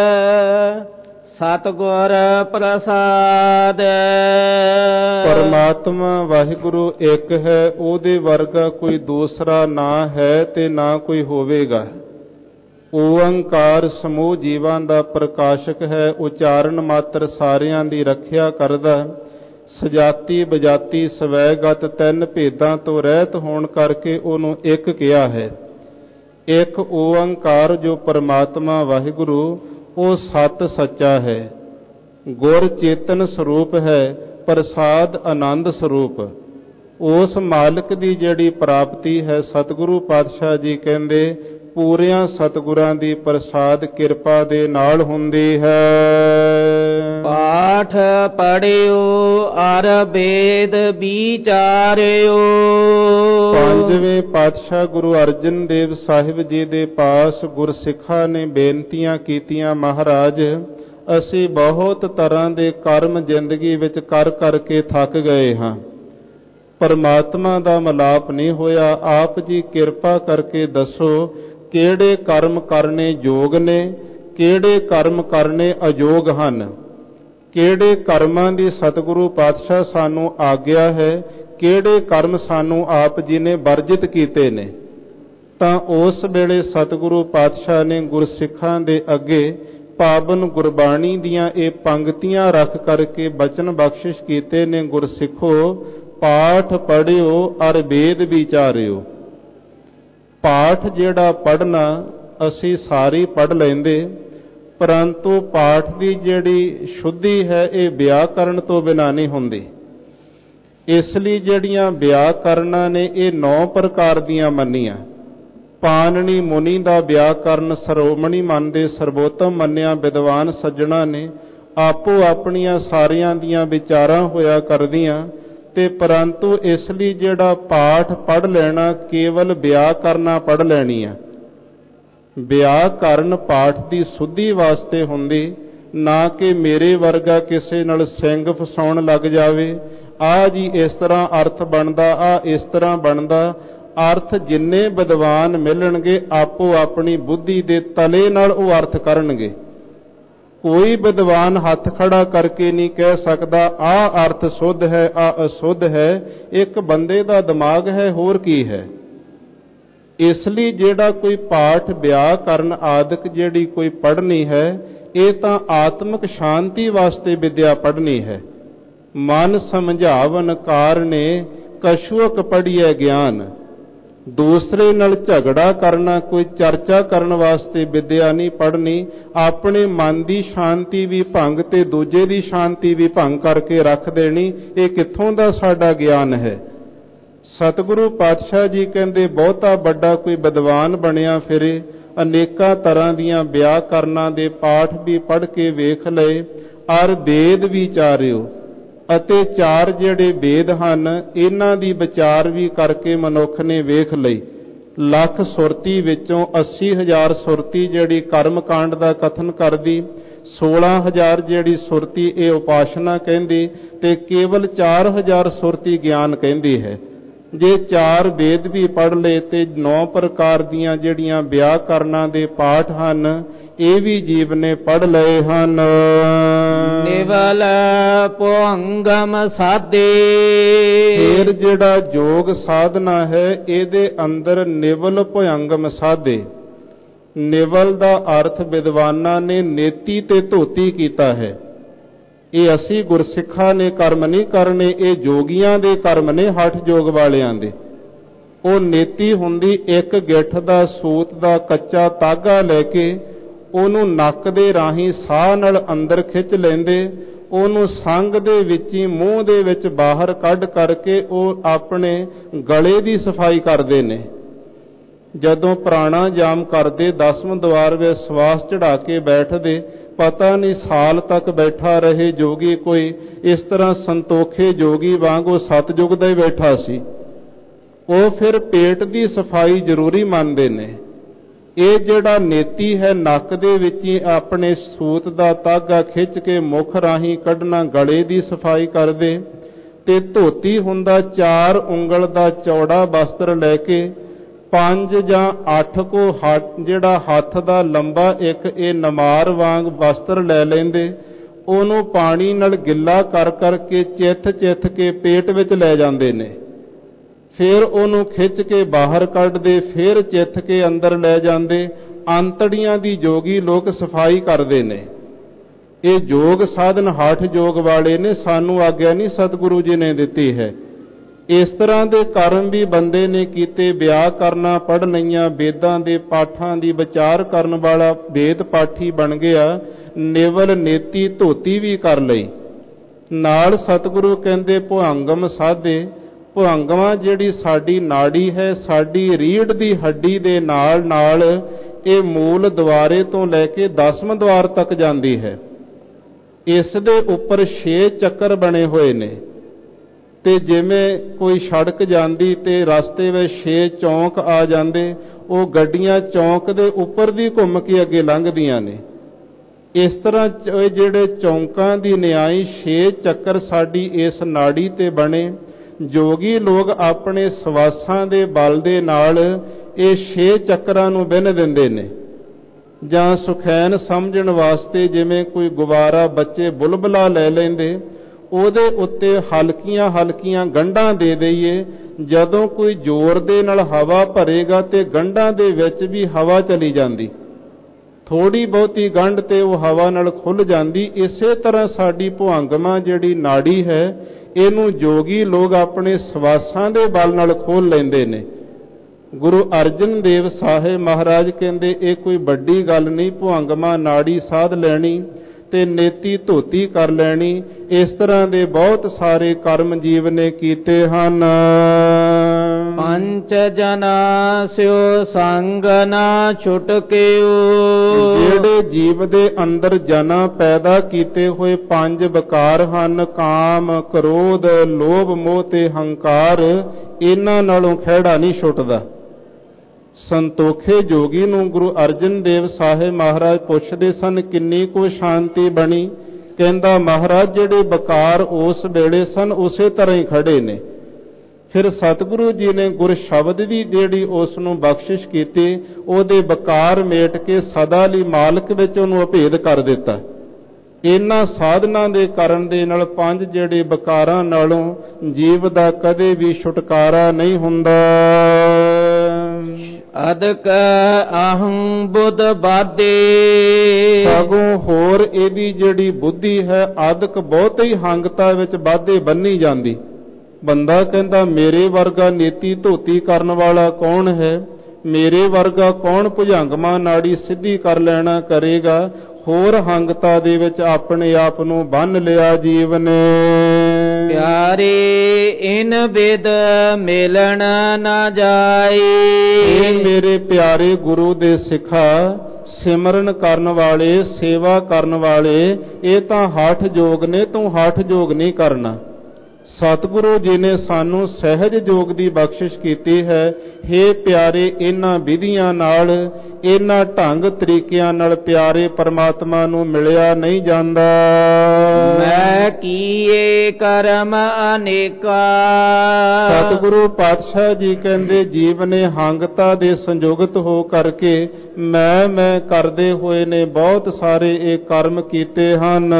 ਸਤਿਗੁਰ ਪ੍ਰਸਾਦ। ਪਰਮਾਤਮਾ ਵਾਹਿਗੁਰੂ ਇੱਕ ਹੈ, ਉਹਦੇ ਵਰਗਾ ਕੋਈ ਦੂਸਰਾ ਨਾ ਹੈ ਤੇ ਨਾ ਕੋਈ ਹੋਵੇਗਾ। ਓੰਕਾਰ ਸਮੂਹ ਜੀਵਾਂ ਦਾ ਪ੍ਰਕਾਸ਼ਕ ਹੈ, ਉਚਾਰਨ ਮਾਤਰ ਸਾਰਿਆਂ ਦੀ ਰੱਖਿਆ ਕਰਦਾ। ਸਜਾਤੀ ਬਜਾਤੀ ਸਵੈਗਤ ਤਿੰਨ ਭੇਦਾਂ ਤੋਂ ਰਹਿਤ ਹੋਣ ਕਰਕੇ ਉਹਨੂੰ ਇੱਕ ਕਿਹਾ ਹੈ। ਇੱਕ ਓੰਕਾਰ ਜੋ ਪਰਮਾਤਮਾ ਵਾਹਿਗੁਰੂ ਉਹ ਸਤ ਸੱਚਾ ਹੈ, ਗੁਰ ਚੇਤਨ ਸਰੂਪ ਹੈ, ਪ੍ਰਸਾਦ ਆਨੰਦ ਸਰੂਪ। ਉਸ ਮਾਲਕ ਦੀ ਜਿਹੜੀ ਪ੍ਰਾਪਤੀ ਹੈ, ਸਤਿਗੁਰੂ ਪਾਤਸ਼ਾਹ ਜੀ ਕਹਿੰਦੇ ਪੂਰਿਆਂ ਸਤਿਗੁਰਾਂ ਦੀ ਪ੍ਰਸਾਦ ਕਿਰਪਾ ਦੇ ਨਾਲ ਹੁੰਦੀ ਹੈ। ਪਾਠ ਪੜਿਓ ਅਰ ਵੇਦ ਵਿਚਾਰਿਓ। ਪੰਜਵੇਂ ਪਾਤਸ਼ਾਹ ਗੁਰੂ ਅਰਜਨ ਦੇਵ ਸਾਹਿਬ ਜੀ ਦੇ ਪਾਸ ਗੁਰਸਿੱਖਾਂ ਨੇ ਬੇਨਤੀਆਂ ਕੀਤੀਆਂ, ਮਹਾਰਾਜ ਅਸੀਂ ਬਹੁਤ ਤਰ੍ਹਾਂ ਦੇ ਕਰਮ ਜ਼ਿੰਦਗੀ ਵਿੱਚ ਕਰ ਕਰਕੇ ਥੱਕ ਗਏ ਹਾਂ, ਪਰਮਾਤਮਾ ਦਾ ਮਿਲਾਪ ਨਹੀਂ ਹੋਇਆ। ਆਪ ਜੀ ਕਿਰਪਾ ਕਰਕੇ ਦੱਸੋ ਕਿਹੜੇ ਕਰਮ ਕਰਨੇ ਯੋਗ ਨੇ, ਕਿਹੜੇ ਕਰਮ ਕਰਨੇ ਅਯੋਗ ਹਨ, ਕਿਹੜੇ ਕਰਮਾਂ ਦੀ ਸਤਿਗੁਰੂ ਪਾਤਸ਼ਾਹ ਸਾਨੂੰ ਆਗਿਆ ਹੈ, ਕਿਹੜੇ ਕਰਮ ਸਾਨੂੰ ਆਪ ਜੀ ਨੇ ਵਰਜਿਤ ਕੀਤੇ ਨੇ। ਤਾਂ ਉਸ ਵੇਲੇ ਸਤਿਗੁਰੂ ਪਾਤਸ਼ਾਹ ਨੇ ਗੁਰਸਿੱਖਾਂ ਦੇ ਅੱਗੇ ਪਾਵਨ ਗੁਰਬਾਣੀ ਦੀਆਂ ਇਹ ਪੰਗਤੀਆਂ ਰੱਖ ਕਰਕੇ ਬਚਨ ਬਖਸ਼ਿਸ਼ ਕੀਤੇ ਨੇ। ਗੁਰਸਿੱਖੋ ਪਾਠ ਪੜਿਓ ਅਰ ਵੇਦ ਵਿਚਾਰਿਓ। ਪਾਠ ਜਿਹੜਾ ਪੜ੍ਹਨਾ ਅਸੀਂ ਸਾਰੇ ਪੜ੍ਹ ਲੈਂਦੇ, ਪਰੰਤੂ ਪਾਠ ਦੀ ਜਿਹੜੀ ਸ਼ੁੱਧੀ ਹੈ ਇਹ ਵਿਆਕਰਨ ਤੋਂ ਬਿਨਾਂ ਨਹੀਂ ਹੁੰਦੀ। ਇਸ ਲਈ ਜਿਹੜੀਆਂ ਵਿਆਕਰਨਾਂ ਨੇ ਇਹ ਨੌ ਪ੍ਰਕਾਰ ਦੀਆਂ ਮੰਨੀਆਂ। ਪਾਣਨੀ ਮੁਨੀ ਦਾ ਵਿਆਕਰਨ ਸਰੋਮਣੀ ਮੰਨਦੇ, ਸਰਬੋਤਮ ਮੰਨਿਆ ਵਿਦਵਾਨ ਸੱਜਣਾ ਨੇ ਆਪੋ ਆਪਣੀਆਂ ਸਾਰਿਆਂ ਦੀਆਂ ਵਿਚਾਰਾਂ ਹੋਇਆ ਕਰਦੀਆਂ। ਤੇ ਪਰੰਤੂ ਇਸ ਲਈ ਜਿਹੜਾ ਪਾਠ ਪੜ੍ਹ ਲੈਣਾ ਕੇਵਲ ਵਿਆਕਰਨਾਂ ਪੜ੍ਹ ਲੈਣੀ ਆ। ਵਿਆਕਰਨ ਪਾਠ ਦੀ ਸੁੱਧੀ ਵਾਸਤੇ ਹੁੰਦੀ, ਨਾ ਕਿ ਮੇਰੇ ਵਰਗਾ ਕਿਸੇ ਨਾਲ ਸਿੰਘ ਫਸਾਉਣ ਲੱਗ ਜਾਵੇ। ਆਹ ਜੀ ਇਸ ਤਰ੍ਹਾਂ ਅਰਥ ਬਣਦਾ, ਆਹ ਇਸ ਤਰ੍ਹਾਂ ਬਣਦਾ। ਅਰਥ ਜਿੰਨੇ ਵਿਦਵਾਨ ਮਿਲਣਗੇ ਆਪੋ ਆਪਣੀ ਬੁੱਧੀ ਦੇ ਤਲੇ ਨਾਲ ਉਹ ਅਰਥ ਕਰਨਗੇ। ਕੋਈ ਵਿਦਵਾਨ ਹੱਥ ਖੜਾ ਕਰਕੇ ਨਹੀਂ ਕਹਿ ਸਕਦਾ ਆਹ ਅਰਥ ਸੁੱਧ ਹੈ, ਆਹ ਅਸੁੱਧ ਹੈ। ਇੱਕ ਬੰਦੇ ਦਾ ਦਿਮਾਗ ਹੈ, ਹੋਰ ਕੀ ਹੈ। ਇਸ ਲਈ ਜਿਹੜਾ ਕੋਈ ਪਾਠ ਵਿਆਕਰਨ ਆਦਿਕ ਜਿਹੜੀ ਕੋਈ ਪੜ੍ਹਨੀ ਹੈ, ਇਹ ਤਾਂ ਆਤਮਿਕ ਸ਼ਾਂਤੀ ਵਾਸਤੇ ਵਿਦਿਆ ਪੜ੍ਹਨੀ ਹੈ। ਮਨ ਸਮਝਾਵਨ ਕਾਰਣੇ ਕਛੁਅਕ ਪੜ੍ਹੀਐ ਗਿਆਨ। ਦੂਸਰੇ ਨਾਲ ਝਗੜਾ ਕਰਨਾ, ਕੋਈ ਚਰਚਾ ਕਰਨ ਵਾਸਤੇ ਵਿਦਿਆ ਨਹੀਂ ਪੜ੍ਹਨੀ। ਆਪਣੇ ਮਨ ਦੀ ਸ਼ਾਂਤੀ ਵੀ ਭੰਗ ਤੇ ਦੂਜੇ ਦੀ ਸ਼ਾਂਤੀ ਵੀ ਭੰਗ ਕਰਕੇ ਰੱਖ ਦੇਣੀ, ਇਹ ਕਿੱਥੋਂ ਦਾ ਸਾਡਾ ਗਿਆਨ ਹੈ। ਸਤਿਗੁਰੂ ਪਾਤਸ਼ਾਹ ਜੀ ਕਹਿੰਦੇ, ਬਹੁਤਾ ਵੱਡਾ ਕੋਈ ਵਿਦਵਾਨ ਬਣਿਆ ਫਿਰੇ, ਅਨੇਕਾਂ ਤਰ੍ਹਾਂ ਦੀਆਂ ਵਿਆਕਰਨਾਂ ਦੇ ਪਾਠ ਵੀ ਪੜ੍ਹ ਕੇ ਵੇਖ ਲਏ, ਅਰ ਵੇਦ ਵਿਚਾਰਿਓ, ਅਤੇ ਚਾਰ ਜਿਹੜੇ ਵੇਦ ਹਨ ਇਹਨਾਂ ਦੀ ਵਿਚਾਰ ਵੀ ਕਰਕੇ ਮਨੁੱਖ ਨੇ ਵੇਖ ਲਈ। ਲੱਖ ਸੁਰਤੀ ਵਿੱਚੋਂ ਅੱਸੀ ਹਜ਼ਾਰ ਸੁਰਤੀ ਜਿਹੜੀ ਕਰਮ ਕਾਂਡ ਦਾ ਕਥਨ ਕਰਦੀ, ਸੋਲਾਂ ਹਜ਼ਾਰ ਜਿਹੜੀ ਸੁਰਤੀ ਇਹ ਉਪਾਸ਼ਨਾ ਕਹਿੰਦੀ, ਤੇ ਕੇਵਲ ਚਾਰ ਹਜ਼ਾਰ ਸੁਰਤੀ ਗਿਆਨ ਕਹਿੰਦੀ ਹੈ। ਜੇ ਚਾਰ ਵੇਦ ਵੀ ਪੜ੍ਹ ਲਏ ਤੇ ਨੌ ਪ੍ਰਕਾਰ ਦੀਆਂ ਜਿਹੜੀਆਂ ਵਿਆਕਰਨਾਂ ਦੇ ਪਾਠ ਹਨ ਇਹ ਵੀ ਜੀਵ ਨੇ ਪੜ੍ਹ ਲਏ ਹਨ। ਨਿਵਲ ਪੁਅੰਗਮ ਸਾਧੇ, ਫਿਰ ਜਿਹੜਾ ਯੋਗ ਸਾਧਨਾ ਹੈ ਇਹਦੇ ਅੰਦਰ ਨਿਵਲ ਭੁਅੰਗਮ ਸਾਧੇ। ਨਿਵਲ ਦਾ ਅਰਥ ਵਿਦਵਾਨਾਂ ਨੇ ਨੇਤੀ ਤੇ ਧੋਤੀ ਕੀਤਾ ਹੈ। ਇਹ ਅਸੀਂ ਗੁਰਸਿੱਖਾਂ ਨੇ ਕਰਮ ਨਹੀਂ ਕਰਨੇ, ਇਹ ਜੋਗੀਆਂ ਦੇ ਕਰਮ ਨੇ, ਹਠ ਜੋਗ ਵਾਲਿਆਂ ਦੇ। ਉਹ ਨੇਤੀ ਹੁੰਦੀ ਇੱਕ ਗਿੱਠ ਦਾ ਸੂਤ ਦਾ ਕੱਚਾ ਤਾਗਾ ਲੈ ਕੇ ਉਹਨੂੰ ਨੱਕ ਦੇ ਰਾਹੀਂ ਸਾਹ ਨਾਲ ਅੰਦਰ ਖਿੱਚ ਲੈਂਦੇ, ਉਹਨੂੰ ਸੰਗ ਦੇ ਵਿੱਚ ਹੀ ਮੂੰਹ ਦੇ ਵਿੱਚ ਬਾਹਰ ਕੱਢ ਕਰਕੇ ਉਹ ਆਪਣੇ ਗਲੇ ਦੀ ਸਫਾਈ ਕਰਦੇ ਨੇ। ਜਦੋਂ ਪ੍ਰਾਣਾਯਾਮ ਕਰਦੇ ਦਸਮ ਦੁਆਰ ਵਿੱਚ ਸਵਾਸ ਚੜਾ ਕੇ ਬੈਠਦੇ, ਪਤਾ ਨਹੀਂ ਸਾਲ ਤੱਕ ਬੈਠਾ ਰਹੇ ਜੋਗੀ ਕੋਈ। ਇਸ ਤਰ੍ਹਾਂ ਸੰਤੋਖੇ ਜੋਗੀ ਵਾਂਗ ਉਹ ਸਤਜੁਗ ਦਾ ਹੀ ਬੈਠਾ ਸੀ। ਉਹ ਫਿਰ ਪੇਟ ਦੀ ਸਫਾਈ ਜ਼ਰੂਰੀ ਮੰਨਦੇ ਨੇ। ਇਹ ਜਿਹੜਾ ਨੇਤੀ ਹੈ ਨੱਕ ਦੇ ਵਿੱਚ ਹੀ ਆਪਣੇ ਸੂਤ ਦਾ ਤਾਗਾ ਖਿੱਚ ਕੇ ਮੁਖ ਰਾਹੀਂ ਕੱਢਣਾ, ਗਲੇ ਦੀ ਸਫਾਈ ਕਰਦੇ। ਤੇ ਧੋਤੀ ਹੁੰਦਾ ਚਾਰ ਉਂਗਲ ਦਾ ਚੌੜਾ ਬਸਤਰ ਲੈ ਕੇ, ਪੰਜ ਜਾਂ ਅੱਠ ਕੋ ਹੱਥ ਜਿਹੜਾ ਹੱਥ ਦਾ ਲੰਬਾ ਇੱਕ ਇਹ ਨਮਾਰ ਵਾਂਗ ਵਸਤਰ ਲੈ ਲੈਂਦੇ, ਉਹਨੂੰ ਪਾਣੀ ਨਾਲ ਗਿੱਲਾ ਕਰ ਕਰਕੇ ਚਿੱਥ ਚਿੱਥ ਕੇ ਪੇਟ ਵਿੱਚ ਲੈ ਜਾਂਦੇ ਨੇ। ਫਿਰ ਉਹਨੂੰ ਖਿੱਚ ਕੇ ਬਾਹਰ ਕੱਢਦੇ, ਫਿਰ ਚਿੱਥ ਕੇ ਅੰਦਰ ਲੈ ਜਾਂਦੇ। ਅੰਤੜੀਆਂ ਦੀ ਜੋਗੀ ਲੋਕ ਸਫਾਈ ਕਰਦੇ ਨੇ। ਇਹ ਯੋਗ ਸਾਧਨ ਹਠ ਯੋਗ ਵਾਲੇ ਨੇ, ਸਾਨੂੰ ਆਗਿਆ ਨਹੀਂ ਸਤਿਗੁਰੂ ਜੀ ਨੇ ਦਿੱਤੀ ਹੈ। ਇਸ ਤਰ੍ਹਾਂ ਦੇ ਕਰਮ ਵੀ ਬੰਦੇ ਨੇ ਕੀਤੇ। ਵਿਆਹ ਕਰਨਾ ਪੜ੍ਹ ਲਈਆਂ, ਵੇਦਾਂ ਦੇ ਪਾਠਾਂ ਦੀ ਵਿਚਾਰ ਕਰਨ ਵਾਲਾ ਵੇਦ ਪਾਠੀ ਬਣ ਗਿਆ। ਨਿਵਲ ਨੇਤੀ ਧੋਤੀ ਵੀ ਕਰ ਲਈ। ਨਾਲ ਸਤਿਗੁਰੂ ਕਹਿੰਦੇ ਭੁਅੰਗਮ ਸਾਧੇ। ਭੁਅੰਗਮਾਂ ਜਿਹੜੀ ਸਾਡੀ ਨਾੜੀ ਹੈ, ਸਾਡੀ ਰੀੜ੍ਹ ਦੀ ਹੱਡੀ ਦੇ ਨਾਲ ਨਾਲ ਇਹ ਮੂਲ ਦੁਆਰੇ ਤੋਂ ਲੈ ਕੇ ਦਸਮ ਦੁਆਰ ਤੱਕ ਜਾਂਦੀ ਹੈ। ਇਸ ਦੇ ਉੱਪਰ ਛੇ ਚੱਕਰ ਬਣੇ ਹੋਏ ਨੇ। ਤੇ ਜਿਵੇਂ ਕੋਈ ਸੜਕ ਜਾਂਦੀ ਤੇ ਰਸਤੇ ਵਿੱਚ ਛੇ ਚੌਂਕ ਆ ਜਾਂਦੇ, ਉਹ ਗੱਡੀਆਂ ਚੌਂਕ ਦੇ ਉੱਪਰ ਦੀ ਘੁੰਮ ਕੇ ਅੱਗੇ ਲੰਘਦੀਆਂ ਨੇ। ਇਸ ਤਰ੍ਹਾਂ ਜਿਹੜੇ ਚੌਂਕਾਂ ਦੀ ਨਿਆਈ ਛੇ ਚੱਕਰ ਸਾਡੀ ਇਸ ਨਾੜੀ ਤੇ ਬਣੇ। ਜੋਗੀ ਲੋਕ ਆਪਣੇ ਸਵਾਸਾਂ ਦੇ ਬਲ ਦੇ ਨਾਲ ਇਹ ਛੇ ਚੱਕਰਾਂ ਨੂੰ ਬਿੰਨ ਦਿੰਦੇ ਨੇ। ਜਾਂ ਸੁਖੈਨ ਸਮਝਣ ਵਾਸਤੇ ਜਿਵੇਂ ਕੋਈ ਗੁਬਾਰਾ ਬੱਚੇ ਬੁਲਬੁਲਾ ਲੈ ਲੈਂਦੇ, ਉਹਦੇ ਉੱਤੇ ਹਲਕੀਆਂ ਹਲਕੀਆਂ ਗੰਢਾਂ ਦੇ ਦਈਏ। ਜਦੋਂ ਕੋਈ ਜ਼ੋਰ ਦੇ ਨਾਲ ਹਵਾ ਭਰੇਗਾ ਤੇ ਗੰਢਾਂ ਦੇ ਵਿੱਚ ਵੀ ਹਵਾ ਚਲੀ ਜਾਂਦੀ, ਥੋੜੀ ਬਹੁਤੀ ਗੰਢ ਤੇ ਉਹ ਹਵਾ ਨਾਲ ਖੁੱਲ ਜਾਂਦੀ। ਇਸੇ ਤਰ੍ਹਾਂ ਸਾਡੀ ਭੁਅੰਗਮਾ ਜਿਹੜੀ ਨਾੜੀ ਹੈ, ਇਹਨੂੰ ਜੋਗੀ ਲੋਕ ਆਪਣੇ ਸਵਾਸਾਂ ਦੇ ਬਲ ਨਾਲ ਖੋਲ ਲੈਂਦੇ ਨੇ। ਗੁਰੂ ਅਰਜਨ ਦੇਵ ਸਾਹਿਬ ਮਹਾਰਾਜ ਕਹਿੰਦੇ ਇਹ ਕੋਈ ਵੱਡੀ ਗੱਲ ਨਹੀਂ, ਭੁਅੰਗਮਾ ਨਾੜੀ ਸਾਧ ਲੈਣੀ ਤੇ ਨੇਤੀ ਧੋਤੀ ਕਰ ਲੈਣੀ। ਇਸ ਤਰ੍ਹਾਂ ਦੇ ਬਹੁਤ ਸਾਰੇ ਕਰਮ ਜੀਵ ਨੇ ਕੀਤੇ ਹਨ। ਪੰਚ ਜਨਾ ਸਿਓ ਸੰਗ ਨਾ ਛੁਟਕਿਓ। ਜਿਹੜੇ ਜੀਵ ਦੇ ਅੰਦਰ ਜਨਾ ਪੈਦਾ ਕੀਤੇ ਹੋਏ ਪੰਜ ਵਿਕਾਰ ਹਨ, ਕਾਮ, ਕ੍ਰੋਧ, ਲੋਭ, ਮੋਹ ਤੇ ਹੰਕਾਰ, ਇਹਨਾਂ ਨਾਲੋਂ ਖਹਿੜਾ ਨਹੀਂ ਛੁੱਟਦਾ। ਸੰਤੋਖੇ ਜੋਗੀ ਨੂੰ ਗੁਰੂ ਅਰਜਨ ਦੇਵ ਸਾਹਿਬ ਮਹਾਰਾਜ ਪੁੱਛਦੇ ਸਨ ਕਿੰਨੀ ਕੁ ਸ਼ਾਂਤੀ ਬਣੀ। ਕਹਿੰਦਾ ਮਹਾਰਾਜ ਜਿਹੜੇ ਵਿਕਾਰ ਉਸ ਵੇਲੇ ਸਨ ਉਸੇ ਤਰ੍ਹਾਂ ਹੀ ਖੜੇ ਨੇ। ਫਿਰ ਸਤਿਗੁਰੂ ਜੀ ਨੇ ਗੁਰ ਸ਼ਬਦ ਦੀ ਜਿਹੜੀ ਉਸ ਨੂੰ ਬਖਸ਼ਿਸ਼ ਕੀਤੀ, ਉਹਦੇ ਵਿਕਾਰ ਮੇਟ ਕੇ ਸਦਾ ਲਈ ਮਾਲਕ ਵਿੱਚ ਉਹਨੂੰ ਅਭੇਦ ਕਰ ਦਿੱਤਾ। ਇਹਨਾਂ ਸਾਧਨਾਂ ਦੇ ਕਰਨ ਦੇ ਨਾਲ ਪੰਜ ਜਿਹੜੇ ਵਿਕਾਰਾਂ ਨਾਲੋਂ ਜੀਵ ਦਾ ਕਦੇ ਵੀ ਛੁਟਕਾਰਾ ਨਹੀਂ ਹੁੰਦਾ। ਅਦਕ ਅਹੰ ਬੁੱਧ ਬਾਦੇ। ਸਗੋਂ ਹੋਰ ਇਹਦੀ ਜਿਹੜੀ ਬੁੱਧੀ ਹੈ ਆਦਿਕ ਬਹੁਤੀ ਹੰਗਤਾ ਵਿੱਚ ਵਾਧੇ ਬੰਨੀ ਜਾਂਦੀ। ਬੰਦਾ ਕਹਿੰਦਾ ਮੇਰੇ ਵਰਗਾ ਨੀਤੀ ਧੋਤੀ ਕਰਨ ਵਾਲਾ ਕੌਣ ਹੈ, ਮੇਰੇ ਵਰਗਾ ਕੌਣ ਭੁਜੰਗਮਾ ਨਾੜੀ ਸਿੱਧੀ ਕਰ ਲੈਣਾ ਕਰੇਗਾ। ਹੋਰ ਹੰਗਤਾ ਦੇ ਵਿੱਚ ਆਪਣੇ ਆਪ ਨੂੰ ਬੰਨ ਲਿਆ ਜੀਵ ਨੇ। ਪਿਆਰੇ ਇਨ ਬਿਦ ਮਿਲਣ ਨਾ ਜਾਈ। ਇਹ ਮੇਰੇ ਪਿਆਰੇ ਗੁਰੂ ਦੇ ਸਿੱਖਾ, ਸਿਮਰਨ ਕਰਨ ਵਾਲੇ, ਸੇਵਾ ਕਰਨ ਵਾਲੇ, ਇਹ ਤਾਂ ਹਠ ਜੋਗ ਨੇ, ਤੂੰ ਹਠ ਜੋਗ ਨਹੀਂ ਕਰਨਾ। ਸਤਿਗੁਰੂ ਜੀ ਨੇ ਸਾਨੂੰ ਸਹਿਜ ਜੋਗ ਦੀ ਬਖਸ਼ਿਸ਼ ਕੀਤੀ ਹੈ। ਹੇ ਪਿਆਰੇ, ਇਹਨਾਂ ਵਿਧੀਆਂ ਨਾਲ, ਇਹਨਾਂ ਢੰਗ ਤਰੀਕਿਆਂ ਨਾਲ ਪਿਆਰੇ ਪਰਮਾਤਮਾ ਨੂੰ ਮਿਲਿਆ ਨਹੀਂ ਜਾਂਦਾ। ਮੈਂ ਕੀਏ ਕਰਮ ਅਨੇਕਾ। ਸਤਿਗੁਰੂ ਪਾਤਸ਼ਾਹ ਜੀ ਕਹਿੰਦੇ ਜੀਵ ਨੇ ਹੰਗਤਾ ਦੇ ਸੰਯੁਗਤ ਹੋ ਕਰਕੇ ਮੈਂ ਮੈਂ ਕਰਦੇ ਹੋਏ ਨੇ ਬਹੁਤ ਸਾਰੇ ਇਹ ਕਰਮ ਕੀਤੇ ਹਨ।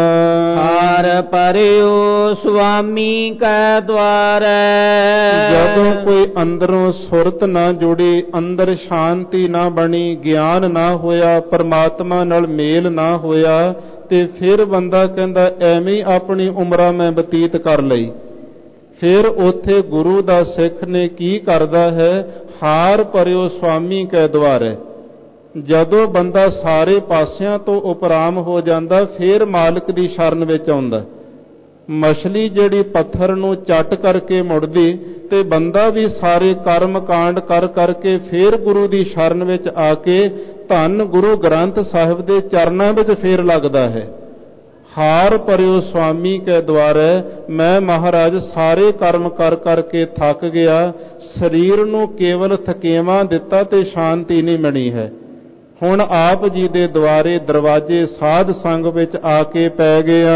ਹਾਰ ਪਰਿਓ ਸੁਆਮੀ ਕੈ ਦੁਆਰੈ। ਜਦੋਂ ਕੋਈ ਅੰਦਰੋਂ ਸੁਰਤ ਨਾ ਜੁੜੀ, ਅੰਦਰ ਸ਼ਾਂਤੀ ਨਾ ਬਣੀ, ਗਿਆਨ ਨਾ ਹੋਇਆ, ਪਰਮਾਤਮਾ ਨਾਲ ਮੇਲ ਨਾ ਹੋਇਆ, ਤੇ ਫਿਰ ਬੰਦਾ ਕਹਿੰਦਾ ਐਵੇਂ ਆਪਣੀ ਉਮਰਾਂ ਮੈਂ ਬਤੀਤ ਕਰ ਲਈ। ਫਿਰ ਉੱਥੇ ਗੁਰੂ ਦਾ ਸਿੱਖ ਨੇ ਕੀ ਕਰਦਾ ਹੈ, ਹਾਰ ਭਰਿਓ ਸੁਆਮੀ ਕੈ ਦੁਆਰੈ। ਜਦੋਂ ਬੰਦਾ ਸਾਰੇ ਪਾਸਿਆਂ ਤੋਂ ਉਪਰਾਮ ਹੋ ਜਾਂਦਾ, ਫਿਰ ਮਾਲਕ ਦੀ ਸ਼ਰਨ ਵਿੱਚ ਆਉਂਦਾ। ਮਛਲੀ ਜਿਹੜੀ ਪੱਥਰ ਨੂੰ ਚੱਟ ਕਰਕੇ ਮੁੜਦੀ, ਤੇ ਬੰਦਾ ਵੀ ਸਾਰੇ ਕਰਮ ਕਾਂਡ ਕਰ ਕਰਕੇ ਫਿਰ ਗੁਰੂ ਦੀ ਸ਼ਰਨ ਵਿੱਚ ਆ ਕੇ ਧੰਨ ਗੁਰੂ ਗ੍ਰੰਥ ਸਾਹਿਬ ਦੇ ਚਰਨਾਂ ਵਿੱਚ ਫੇਰ ਲੱਗਦਾ ਹੈ। ਹਾਰ ਭਰਿਓ ਸੁਆਮੀ ਕੈ ਦੁਆਰੈ। ਮੈਂ ਮਹਾਰਾਜ ਸਾਰੇ ਕਰਮ ਕਰ ਕਰਕੇ ਥੱਕ ਗਿਆ, ਸਰੀਰ ਨੂੰ ਕੇਵਲ ਥਕੇਵਾਂ ਦਿੱਤਾ ਤੇ ਸ਼ਾਂਤੀ ਨਹੀਂ ਮਿਲੀ ਹੈ। ਹੁਣ ਆਪ ਜੀ ਦੇ ਦੁਆਰੇ ਦਰਵਾਜੇ ਸਾਧ ਸੰਗ ਵਿੱਚ ਆ ਕੇ ਪੈ ਗਿਆ।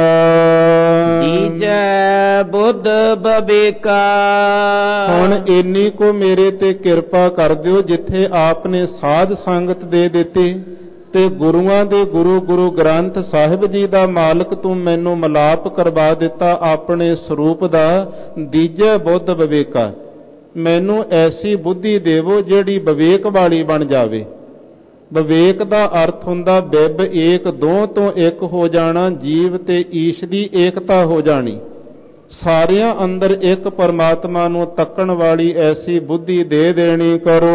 ਦੀਜੈ ਬੁੱਧ ਬਵੇਕਾ। ਹੁਣ ਇੰਨੀ ਕੋ ਮੇਰੇ ਤੇ ਕਿਰਪਾ ਕਰ ਦਿਓ, ਜਿੱਥੇ ਆਪ ਨੇ ਸਾਧ ਸੰਗਤ ਦੇ ਦਿੱਤੀ ਤੇ ਗੁਰੂਆਂ ਦੇ ਗੁਰੂ ਗੁਰੂ ਗ੍ਰੰਥ ਸਾਹਿਬ ਜੀ ਦਾ ਮਾਲਕ ਤੂੰ ਮੈਨੂੰ ਮਿਲਾਪ ਕਰਵਾ ਦਿੱਤਾ ਆਪਣੇ ਸਰੂਪ ਦਾ। ਦੀਜੈ ਬੁੱਧ ਬਵੇਕਾ, ਮੈਨੂੰ ਐਸੀ ਬੁੱਧੀ ਦੇਵੋ ਜਿਹੜੀ ਵਿਵੇਕ ਵਾਲੀ ਬਣ ਜਾਵੇ। ਵਿਵੇਕ ਦਾ ਅਰਥ ਹੁੰਦਾ ਬਿਬ ਏਕ, ਦੋ ਤੋਂ ਇੱਕ ਹੋ ਜਾਣਾ, ਜੀਵ ਤੇ ਈਸ਼ ਦੀ ਏਕਤਾ ਹੋ ਜਾਣੀ। ਸਾਰਿਆਂ ਅੰਦਰ ਇੱਕ ਪਰਮਾਤਮਾ ਨੂੰ ਤੱਕਣ ਵਾਲੀ ਐਸੀ ਬੁੱਧੀ ਦੇ ਦੇਣੀ ਕਰੋ।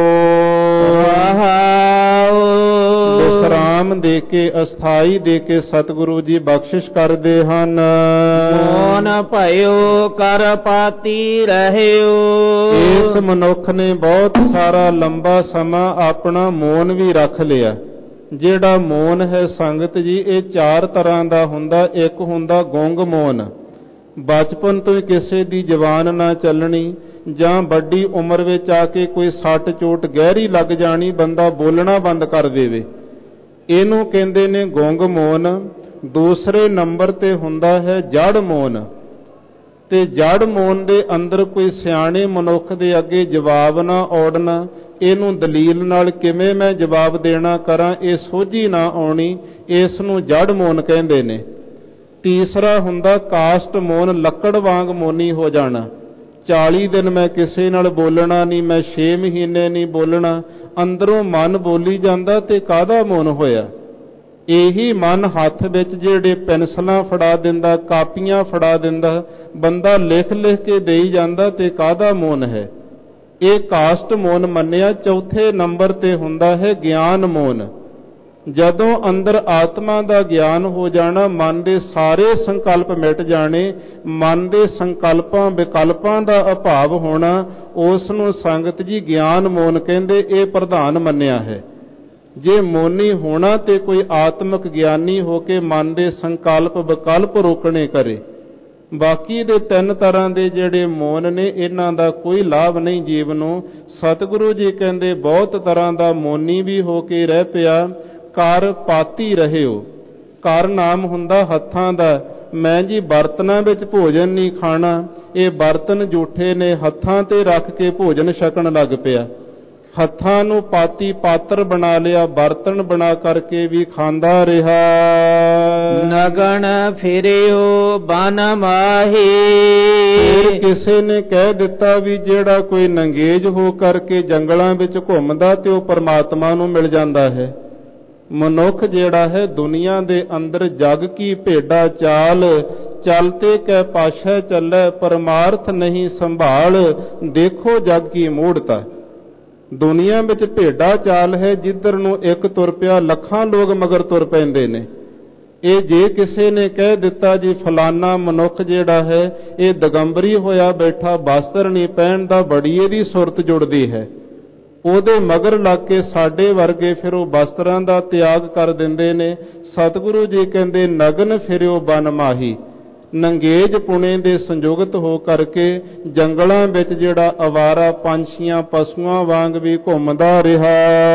ਵਿਸਰਾਮ ਦੇ ਕੇ, ਅਸਥਾਈ ਦੇ ਕੇ ਸਤਿਗੁਰੂ ਜੀ ਬਖਸ਼ਿਸ਼ ਕਰਦੇ ਹਨ। ਮੋਨ ਭਇਓ ਕਰ ਪਾਤੀ ਰਹਿਓ। ਇਸ ਮਨੁੱਖ ਨੇ ਬਹੁਤ ਸਾਰਾ ਲੰਬਾ ਸਮਾਂ ਆਪਣਾ ਮੌਨ ਵੀ ਰੱਖ ਲਿਆ। ਜਿਹੜਾ ਮੌਨ ਹੈ ਸੰਗਤ ਜੀ, ਇਹ ਚਾਰ ਤਰ੍ਹਾਂ ਦਾ ਹੁੰਦਾ। ਇੱਕ ਹੁੰਦਾ ਗੁੰਗ ਮੌਨ, ਬਚਪਨ ਤੋਂ ਹੀ ਕਿਸੇ ਦੀ ਜ਼ਬਾਨ ਨਾ ਚੱਲਣੀ, ਜਾਂ ਵੱਡੀ ਉਮਰ ਵਿੱਚ ਆ ਕੇ ਕੋਈ ਸੱਟ ਚੋਟ ਗਹਿਰੀ ਲੱਗ ਜਾਣੀ, ਬੰਦਾ ਬੋਲਣਾ ਬੰਦ ਕਰ ਦੇਵੇ, ਇਹਨੂੰ ਕਹਿੰਦੇ ਨੇ ਗੁੰਗ ਮੌਨ। ਦੂਸਰੇ ਨੰਬਰ ਤੇ ਹੁੰਦਾ ਹੈ ਜੜ ਮੌਨ, ਤੇ ਜੜ ਮੌਨ ਦੇ ਅੰਦਰ ਕੋਈ ਸਿਆਣੇ ਮਨੁੱਖ ਦੇ ਅੱਗੇ ਜਵਾਬ ਨਾ ਔੜਨਾ, ਇਹਨੂੰ ਦਲੀਲ ਨਾਲ ਕਿਵੇਂ ਮੈਂ ਜਵਾਬ ਦੇਣਾ ਕਰਾਂ, ਇਹ ਸੋਝੀ ਨਾ ਆਉਣੀ, ਇਸ ਨੂੰ ਜੜ ਮੌਨ ਕਹਿੰਦੇ ਨੇ। ਤੀਸਰਾ ਹੁੰਦਾ ਕਾਸ਼ਟ ਮੌਨ, ਲੱਕੜ ਵਾਂਗ ਮੌਨੀ ਹੋ ਜਾਣਾ। ਚਾਲੀ ਦਿਨ ਮੈਂ ਕਿਸੇ ਨਾਲ ਬੋਲਣਾ ਨਹੀਂ, ਮੈਂ ਛੇ ਮਹੀਨੇ ਨਹੀਂ ਬੋਲਣਾ, ਅੰਦਰੋਂ ਮਨ ਬੋਲੀ ਜਾਂਦਾ ਤੇ ਕਾਹਦਾ ਮੌਨ ਹੋਇਆ। ਇਹੀ ਮਨ ਹੱਥ ਵਿੱਚ ਜਿਹੜੇ ਪੈਨਸਲਾਂ ਫੜਾ ਦਿੰਦਾ, ਕਾਪੀਆਂ ਫੜਾ ਦਿੰਦਾ, ਬੰਦਾ ਲਿਖ ਲਿਖ ਕੇ ਦੇਈ ਜਾਂਦਾ, ਤੇ ਕਾਹਦਾ ਮੌਨ ਹੈ। ਇਹ ਕਾਸ਼ਟ ਮੌਨ ਮੰਨਿਆ। ਚੌਥੇ ਨੰਬਰ ਤੇ ਹੁੰਦਾ ਹੈ ਗਿਆਨ ਮੌਨ। ਜਦੋਂ ਅੰਦਰ ਆਤਮਾ ਦਾ ਗਿਆਨ ਹੋ ਜਾਣਾ, ਮਨ ਦੇ ਸਾਰੇ ਸੰਕਲਪ ਮਿਟ ਜਾਣੇ, ਮਨ ਦੇ ਸੰਕਲਪਾਂ ਵਿਕਲਪਾਂ ਦਾ ਅਭਾਵ ਹੋਣਾ, ਉਸ ਨੂੰ ਸੰਗਤ ਜੀ ਗਿਆਨ ਮੌਨ ਕਹਿੰਦੇ। ਇਹ ਪ੍ਰਧਾਨ ਮੰਨਿਆ ਹੈ। ਜੇ ਮੌਨੀ ਹੋਣਾ ਤੇ ਕੋਈ ਆਤਮਿਕ ਗਿਆਨੀ ਹੋ ਕੇ ਮਨ ਦੇ ਸੰਕਲਪ ਵਿਕਲਪ ਰੋਕਣੇ ਕਰੇ। ਬਾਕੀ ਦੇ ਤਿੰਨ ਤਰ੍ਹਾਂ ਦੇ ਜਿਹੜੇ ਮੌਨ ਨੇ, ਇਹਨਾਂ ਦਾ ਕੋਈ ਲਾਭ ਨਹੀਂ ਜੀਵ ਨੂੰ। ਸਤਿਗੁਰੂ ਜੀ ਕਹਿੰਦੇ ਬਹੁਤ ਤਰ੍ਹਾਂ ਦਾ ਮੌਨੀ ਵੀ ਹੋ ਕੇ ਰਹਿ ਪਿਆ। ਕਰ ਪਾਤੀ ਰਹਿਓ। ਕਰ ਨਾਮ ਹੁੰਦਾ ਹੱਥਾਂ ਦਾ। ਮੈਂ ਜੀ ਬਰਤਨਾਂ ਵਿੱਚ ਭੋਜਨ ਨਹੀਂ ਖਾਣਾ, ਇਹ ਬਰਤਨ ਝੂਠੇ ਨੇ, ਹੱਥਾਂ ਤੇ ਰੱਖ ਕੇ ਭੋਜਨ ਛਕਣ ਲੱਗ ਪਿਆ। ਹੱਥਾਂ ਨੂੰ ਪਾਤੀ ਪਾਤਰ ਬਣਾ ਲਿਆ, ਬਰਤਨ ਬਣਾ ਕਰਕੇ ਵੀ ਖਾਂਦਾ ਰਿਹਾ। ਨਗਨ ਫਿਰਿਓ ਬਨ ਮਾਹੀ। ਫਿਰ ਕਿਸੇ ਨੇ ਕਹਿ ਦਿੱਤਾ ਵੀ ਜਿਹੜਾ ਕੋਈ ਨੰਗੇਜ ਹੋ ਕਰਕੇ ਜੰਗਲਾਂ ਵਿੱਚ ਘੁੰਮਦਾ ਤੇ ਉਹ ਪਰਮਾਤਮਾ ਨੂੰ ਮਿਲ ਜਾਂਦਾ ਹੈ। ਮਨੁੱਖ ਜਿਹੜਾ ਹੈ ਦੁਨੀਆ ਦੇ ਅੰਦਰ ਜਗ ਕੀ ਭੇਡਾ ਚਾਲ, ਚਲਤੇ ਕੈ ਪਾਸ਼ੈ ਚੱਲੈ ਪਰਮਾਰਥ ਨਹੀਂ ਸੰਭਾਲ, ਦੇਖੋ ਜਗ ਕੀ ਮੂੜਤਾ। ਦੁਨੀਆ ਵਿੱਚ ਭੇਡਾ ਚਾਲ ਹੈ, ਜਿੱਧਰ ਨੂੰ ਇੱਕ ਤੁਰ ਪਿਆ ਲੱਖਾਂ ਲੋਕ ਮਗਰ ਤੁਰ ਪੈਂਦੇ ਨੇ। ਇਹ ਜੇ ਕਿਸੇ ਨੇ ਕਹਿ ਦਿੱਤਾ ਜੀ ਫਲਾਨਾ ਮਨੁੱਖ ਜਿਹੜਾ ਹੈ ਇਹ ਦਿਗੰਬਰੀ ਹੋਇਆ ਬੈਠਾ, ਬਸਤਰ ਨਹੀਂ ਪਹਿਨਦਾ, ਬੜੀ ਇਹਦੀ ਸੁਰਤ ਜੁੜਦੀ ਹੈ, ਉਹਦੇ ਮਗਰ ਲੱਗ ਕੇ ਸਾਡੇ ਵਰਗੇ ਫਿਰ ਉਹ ਬਸਤਰਾਂ ਦਾ ਤਿਆਗ ਕਰ ਦਿੰਦੇ ਨੇ। ਸਤਿਗੁਰੂ ਜੀ ਕਹਿੰਦੇ ਨਗਨ ਫਿਰਿਓ ਬਨ ਮਾਹੀ, ਨੰਗੇਜ ਪੁਣੇ ਦੇ ਸੰਯੁਗਤ ਹੋ ਕਰਕੇ ਜੰਗਲਾਂ ਵਿੱਚ ਜਿਹੜਾ ਅਵਾਰਾ ਪੰਛੀਆਂ ਪਸ਼ੂਆਂ ਵਾਂਗ ਵੀ ਘੁੰਮਦਾ ਰਿਹਾ।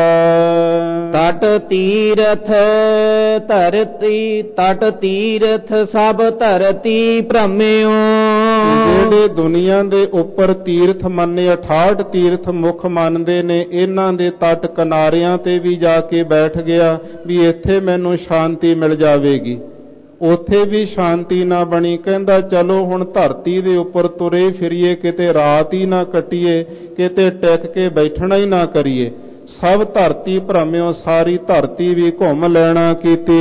ਤਟ ਤੀਰਥ ਧਰਤੀ, ਤਟ ਤੀਰਥ ਸਭ ਧਰਤੀ ਭ੍ਰਮਿਓ। ਜਿਹੜੇ ਦੁਨੀਆ ਦੇ ਉੱਪਰ ਤੀਰਥ ਮੰਨੇ ਅਠਾਹਠ ਤੀਰਥ ਮੁੱਖ ਮੰਨਦੇ ਨੇ, ਇਹਨਾਂ ਦੇ ਤਟ ਕਿਨਾਰਿਆਂ ਤੇ ਵੀ ਜਾ ਕੇ ਬੈਠ ਗਿਆ ਵੀ ਇੱਥੇ ਮੈਨੂੰ ਸ਼ਾਂਤੀ ਮਿਲ ਜਾਵੇਗੀ। ਉੱਥੇ ਵੀ ਸ਼ਾਂਤੀ ਨਾ ਬਣੀ। ਕਹਿੰਦਾ ਚਲੋ ਹੁਣ ਧਰਤੀ ਦੇ ਉੱਪਰ ਤੁਰੇ ਫਿਰੀਏ, ਕਿਤੇ ਰਾਤ ਹੀ ਨਾ ਕੱਟੀਏ, ਕਿਤੇ ਟਿਕ ਕੇ ਬੈਠਣਾ ਹੀ ਨਾ ਕਰੀਏ। ਸਭ ਧਰਤੀ ਭ੍ਰਮਿਓ, ਸਾਰੀ ਧਰਤੀ ਵੀ ਘੁੰਮ ਲੈਣਾ ਕੀਤੀ।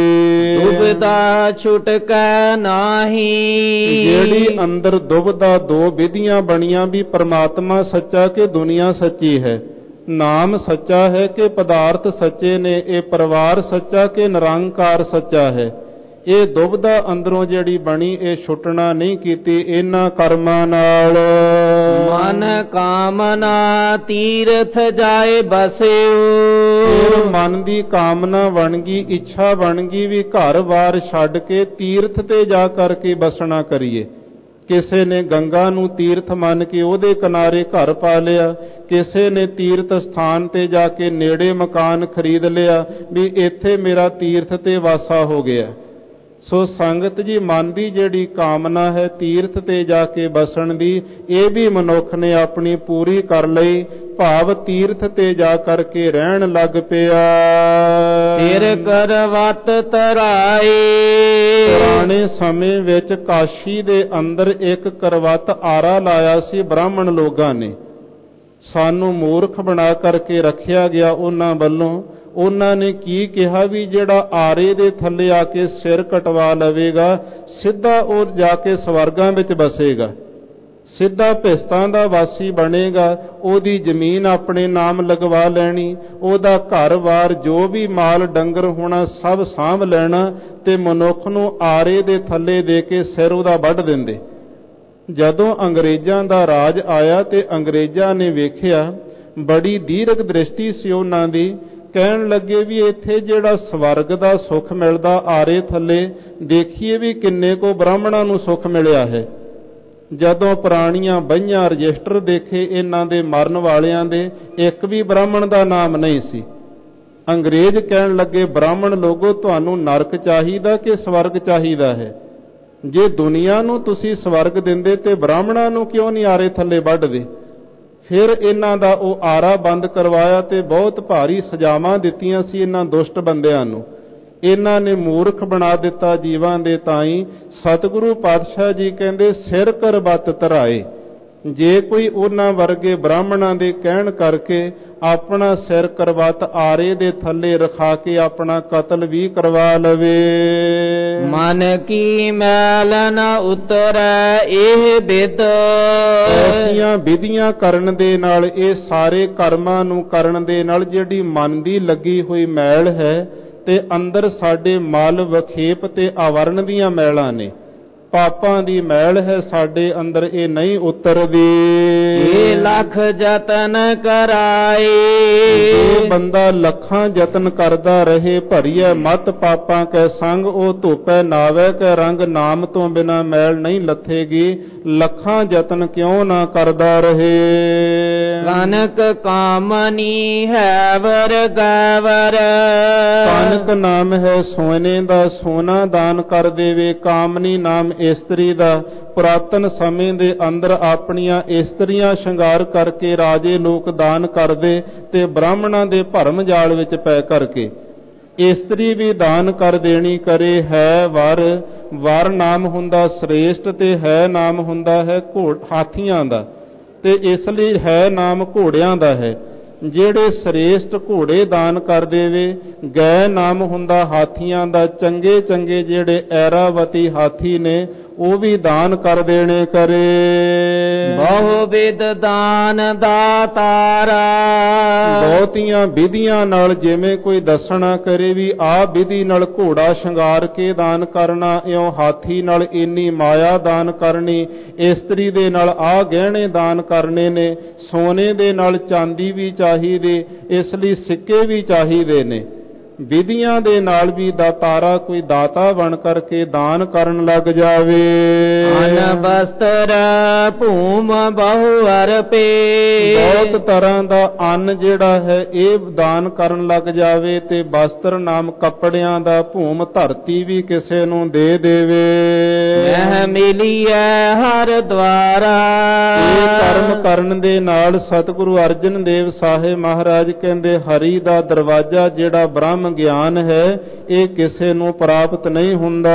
ਦੁਬਿਧਾ ਛੁਟਕੈ ਨਾਹੀ। ਜਿਹੜੀ ਅੰਦਰ ਦੁਬਿਧਾ ਦੋ ਵਿਧੀਆਂ ਬਣੀਆਂ ਵੀ ਪਰਮਾਤਮਾ ਸੱਚਾ ਕਿ ਦੁਨੀਆ ਸੱਚੀ ਹੈ, ਨਾਮ ਸੱਚਾ ਹੈ ਕਿ ਪਦਾਰਥ ਸੱਚੇ ਨੇ, ਇਹ ਪਰਿਵਾਰ ਸੱਚਾ ਕਿ ਨਿਰੰਕਾਰ ਸੱਚਾ ਹੈ। ਇਹ ਦੁਬਿਧਾ ਅੰਦਰੋਂ ਜਿਹੜੀ ਬਣੀ ਇਹ ਛੁੱਟਣਾ ਨਹੀਂ ਕੀਤੀ ਇਹਨਾਂ ਕਰਮਾਂ ਨਾਲ। ਮਨ ਕਾਮਨਾ ਤੀਰਥ ਜਾਏ ਬਸਿਓ। ਫਿਰ ਮਨ ਦੀ ਕਾਮਨਾ ਬਣ ਗਈ, ਇੱਛਾ ਬਣ ਗਈ ਵੀ ਘਰ-ਬਾਰ ਛੱਡ ਕੇ ਤੀਰਥ ਤੇ ਜਾ ਕਰਕੇ ਬਸਣਾ ਕਰੀਏ। ਕਿਸੇ ਨੇ ਗੰਗਾ ਨੂੰ ਤੀਰਥ ਮੰਨ ਕੇ ਉਹਦੇ ਕਿਨਾਰੇ ਘਰ ਪਾ ਲਿਆ, ਕਿਸੇ ਨੇ ਤੀਰਥ ਸਥਾਨ ਤੇ ਜਾ ਕੇ ਨੇੜੇ ਮਕਾਨ ਖਰੀਦ ਲਿਆ ਵੀ ਇੱਥੇ ਮੇਰਾ ਤੀਰਥ ਤੇ ਵਾਸਾ ਹੋ ਗਿਆ। ਸੋ ਸੰਗਤ ਜੀ ਮਨ ਦੀ ਜਿਹੜੀ ਕਾਮਨਾ ਹੈ ਤੀਰਥ ਤੇ ਜਾ ਕੇ ਬਸਣ ਦੀ, ਇਹ ਵੀ ਮਨੁੱਖ ਨੇ ਆਪਣੀ ਪੂਰੀ ਕਰ ਲਈ, ਭਾਵ ਤੀਰਥ ਤੇ ਜਾ ਕਰਕੇ ਰਹਿਣ ਲੱਗ ਪਿਆ। ਫਿਰ ਕਰਵਤ ਤਰਾਏ। ਪੁਰਾਣੇ ਸਮੇਂ ਵਿੱਚ ਕਾਸ਼ੀ ਦੇ ਅੰਦਰ ਇੱਕ ਕਰਵਤ ਆਰਾ ਲਾਇਆ ਸੀ ਬ੍ਰਾਹਮਣ ਲੋਕਾਂ ਨੇ। ਸਾਨੂੰ ਮੂਰਖ ਬਣਾ ਕਰਕੇ ਰੱਖਿਆ ਗਿਆ ਉਹਨਾਂ ਵੱਲੋਂ। ਉਹਨਾਂ ਨੇ ਕੀ ਕਿਹਾ ਵੀ ਜਿਹੜਾ ਆਰੇ ਦੇ ਥੱਲੇ ਆ ਕੇ ਸਿਰ ਕਟਵਾ ਲਵੇਗਾ ਸਿੱਧਾ ਉਹ ਜਾ ਕੇ ਸਵਰਗਾਂ ਵਿੱਚ ਬਸੇਗਾ, ਸਿੱਧਾ ਭਿਸਤਾਂ ਦਾ ਵਾਸੀ ਬਣੇਗਾ, ਉਹਦੀ ਜ਼ਮੀਨ ਆਪਣੇ ਨਾਮ ਲਗਵਾ ਲੈਣੀ, ਉਹਦਾ ਘਰ-ਬਾਰ ਜੋ ਵੀ ਮਾਲ ਡੰਗਰ ਹੋਣਾ ਸਭ ਸਾਂਭ ਲੈਣਾ ਤੇ ਮਨੁੱਖ ਨੂੰ ਆਰੇ ਦੇ ਥੱਲੇ ਦੇ ਕੇ ਸਿਰ ਉਹਦਾ ਵੱਢ ਦਿੰਦੇ। ਜਦੋਂ ਅੰਗਰੇਜ਼ਾਂ ਦਾ ਰਾਜ ਆਇਆ ਤੇ ਅੰਗਰੇਜ਼ਾਂ ਨੇ ਵੇਖਿਆ, ਬੜੀ ਦੀਰਘ ਦ੍ਰਿਸ਼ਟੀ ਸੀ ਉਹਨਾਂ ਦੀ, ਕਹਿਣ ਲੱਗੇ ਵੀ ਇੱਥੇ ਜਿਹੜਾ ਸਵਰਗ ਦਾ ਸੁੱਖ ਮਿਲਦਾ ਆਰੇ ਥੱਲੇ, ਦੇਖੀਏ ਵੀ ਕਿੰਨੇ ਕੋ ਬ੍ਰਾਹਮਣਾਂ ਨੂੰ ਸੁੱਖ ਮਿਲਿਆ ਹੈ। ਜਦੋਂ ਪੁਰਾਣੀਆਂ ਬਹੀਆਂ ਰਜਿਸਟਰ ਦੇਖੇ ਇਹਨਾਂ ਦੇ ਮਰਨ ਵਾਲਿਆਂ ਦੇ, ਇੱਕ ਵੀ ਬ੍ਰਾਹਮਣ ਦਾ ਨਾਮ ਨਹੀਂ ਸੀ। ਅੰਗਰੇਜ਼ ਕਹਿਣ ਲੱਗੇ ਬ੍ਰਾਹਮਣ ਲੋਗੋ ਤੁਹਾਨੂੰ ਨਰਕ ਚਾਹੀਦਾ ਕਿ ਸਵਰਗ ਚਾਹੀਦਾ ਹੈ? ਜੇ ਦੁਨੀਆ ਨੂੰ ਤੁਸੀਂ ਸਵਰਗ ਦਿੰਦੇ ਤੇ ਬ੍ਰਾਹਮਣਾਂ ਨੂੰ ਕਿਉਂ ਨਹੀਂ ਆਰੇ ਥੱਲੇ ਵੱਢਦੇ? ਫਿਰ ਇਹਨਾਂ ਦਾ ਉਹ ਆਰਾ ਬੰਦ ਕਰਵਾਇਆ ਤੇ ਬਹੁਤ ਭਾਰੀ ਸਜ਼ਾਵਾਂ ਦਿੱਤੀਆਂ ਸੀ ਇਹਨਾਂ ਦੁਸ਼ਟ ਬੰਦਿਆਂ ਨੂੰ। ਇਹਨਾਂ ਨੇ ਮੂਰਖ ਬਣਾ ਦਿੱਤਾ ਜੀਵਾਂ ਦੇ ਤਾਈਂ। ਸਤਿਗੁਰੂ ਪਾਤਸ਼ਾਹ ਜੀ ਕਹਿੰਦੇ ਸਿਰ ਕਰਬੱਤ ਧਰਾਏ। ਜੇ ਕੋਈ ਉਹਨਾਂ ਵਰਗੇ ਬ੍ਰਾਹਮਣਾਂ ਦੇ ਕਹਿਣ ਕਰਕੇ ਆਪਣਾ ਸਿਰ ਕਰਬੱਤ ਆਰੇ ਦੇ ਥੱਲੇ ਰਖਾ ਕੇ ਆਪਣਾ ਕਤਲ ਵੀ ਕਰਵਾ ਲਵੇ। ਮਨ ਕੀ ਮੈਲ ਨ ਉਤਰੈ ਇਹ ਬਿਦ। ਐਸੀਆਂ ਵਿਧੀਆਂ ਕਰਨ ਦੇ ਨਾਲ, ਇਹ ਸਾਰੇ ਕਰਮਾਂ ਨੂੰ ਕਰਨ ਦੇ ਨਾਲ ਜਿਹੜੀ ਮਨ ਦੀ ਲੱਗੀ ਹੋਈ ਮੈਲ ਹੈ ਤੇ ਅੰਦਰ ਸਾਡੇ ਮਲ ਵਖੇਪ ਤੇ ਆਵਰਨ ਦੀਆਂ ਮੈਲਾਂ ਨੇ, ਪਾਪਾਂ ਦੀ ਮੈਲ ਹੈ ਸਾਡੇ ਅੰਦਰ, ਇਹ ਨਹੀਂ ਉਤਰਦੀ। ਇਹ ਲੱਖ ਯਤਨ ਕਰਾਏ। ਇਹ ਬੰਦਾ ਲੱਖਾਂ ਯਤਨ ਕਰਦਾ ਰਹੇ, ਭਰੀਐ ਮਤ ਪਾਪਾਂ ਕੈ ਸੰਗ, ਉਹ ਧੋਪੈ ਨਾਵੇ ਕੈ ਰੰਗ, ਨਾਮ ਤੋਂ ਬਿਨਾ ਮੈਲ ਨਹੀਂ ਲੱਥੇਗੀ। ਲੱਖਾਂ ਯਤਨ ਕਿਉਂ ਨਾ ਕਰਦਾ ਰਹੇ। ਕਨਕ ਕਾਮਨੀ ਹੈ ਵਰ ਗੈਵਰ। ਕਨਕ ਨਾਮ ਹੈ ਸੋਨੇ ਦਾ, ਸੋਨਾ ਦਾਨ ਕਰ ਦੇਵੇ। ਕਾਮਨੀ ਨਾਮ ਇਸਤਰੀ ਦਾ, ਪੁਰਾਤਨ ਸਮੇਂ ਦੇ ਅੰਦਰ ਆਪਣੀਆਂ ਇਸਤਰੀਆਂ ਸ਼ਿੰਗਾਰ ਵਿਚਾਰ ਕਰਕੇ ਰਾਜੇ ਲੋਕ ਦਾਨ ਕਰਦੇ ਤੇ ਬ੍ਰਾਹਮਣਾਂ ਦੇ ਭਰਮ ਜਾਲ ਵਿੱਚ ਪੈ ਕਰਕੇ। ਇਸਤਰੀ ਵੀ ਦਾਨ ਕਰ ਦੇਣੀ ਕਰੇ ਹੈ ਵਰ, ਵਰ ਨਾਮ ਹੁੰਦਾ ਸ੍ਰੇਸ਼ਟ ਤੇ ਹੈ ਨਾਮ ਹੁੰਦਾ ਹੈ ਘੋੜ ਹਾਥੀਆਂ ਦਾ, ਤੇ ਇਸ ਲਈ ਹੈ ਨਾਮ ਘੋੜਿਆਂ ਦਾ ਹੈ। ਜਿਹੜੇ ਸ੍ਰੇਸ਼ਟ ਘੋੜੇ ਦਾਨ ਕਰ ਦੇਵੇ, ਗੈ ਨਾਮ ਹੁੰਦਾ ਹਾਥੀਆਂ ਦਾ। ਚੰਗੇ ਚੰਗੇ ਜਿਹੜੇ ਐਰਾਵਤੀ ਹਾਥੀ ਨੇ ਉਹ ਵੀ ਦਾਨ ਕਰ ਦੇਣੇ ਕਰੇ। ਬਹੁ ਵਿਦ ਦਾਨ ਦਾਤਾਰਾ, ਬਹੁਤੀਆਂ ਵਿਧੀਆਂ ਨਾਲ ਜਿਵੇਂ ਕੋਈ ਦੱਸਣਾ ਕਰੇ ਵੀ ਆਹ ਵਿਧੀ ਨਾਲ ਘੋੜਾ ਸ਼ਿੰਗਾਰ ਕੇ ਦਾਨ ਕਰਨਾ, ਇਉਂ ਹਾਥੀ ਨਾਲ ਇੰਨੀ ਮਾਇਆ ਦਾਨ ਕਰਨੀ, ਇਸਤਰੀ ਦੇ ਨਾਲ ਆਹ ਗਹਿਣੇ ਦਾਨ ਕਰਨੇ ਨੇ, ਸੋਨੇ ਦੇ ਨਾਲ ਚਾਂਦੀ ਵੀ ਚਾਹੀਦੇ, ਇਸ ਲਈ ਸਿੱਕੇ ਵੀ ਚਾਹੀਦੇ ਨੇ। ਵਿਧੀਆਂ ਦੇ ਨਾਲ ਵੀ ਦਾਤਾਰਾ ਕੋਈ ਦਾਤਾ ਬਣ ਕਰਕੇ ਦਾਨ ਕਰਨ ਲੱਗ ਜਾਵੇ। ਅਨ ਬਸਤਰ ਭੂਮ ਬਹੁ ਅਰਪੇ, ਬਹੁਤ ਤਰ੍ਹਾਂ ਦਾ ਅੰਨ ਜਿਹੜਾ ਹੈ ਇਹ ਦਾਨ ਕਰਨ ਲੱਗ ਜਾਵੇ, ਤੇ ਬਸਤਰ ਨਾਮ ਕੱਪੜਿਆਂ ਦਾ, ਭੂਮ ਧਰਤੀ ਵੀ ਕਿਸੇ ਨੂੰ ਦੇ ਦੇਵੇ। ਮਹਿ ਮਿਲੀਐ ਹਰ ਦਵਾਰਾ, ਇਹ ਕਰਮ ਕਰਨ ਦੇ ਨਾਲ ਸਤਿਗੁਰੂ ਅਰਜਨ ਦੇਵ ਸਾਹਿਬ ਮਹਾਰਾਜ ਕਹਿੰਦੇ ਹਰੀ ਦਾ ਦਰਵਾਜ਼ਾ ਜਿਹੜਾ ਬ੍ਰਹਮ ਗਿਆਨ ਹੈ ਇਹ ਕਿਸੇ ਨੂੰ ਪ੍ਰਾਪਤ ਨਹੀਂ ਹੁੰਦਾ।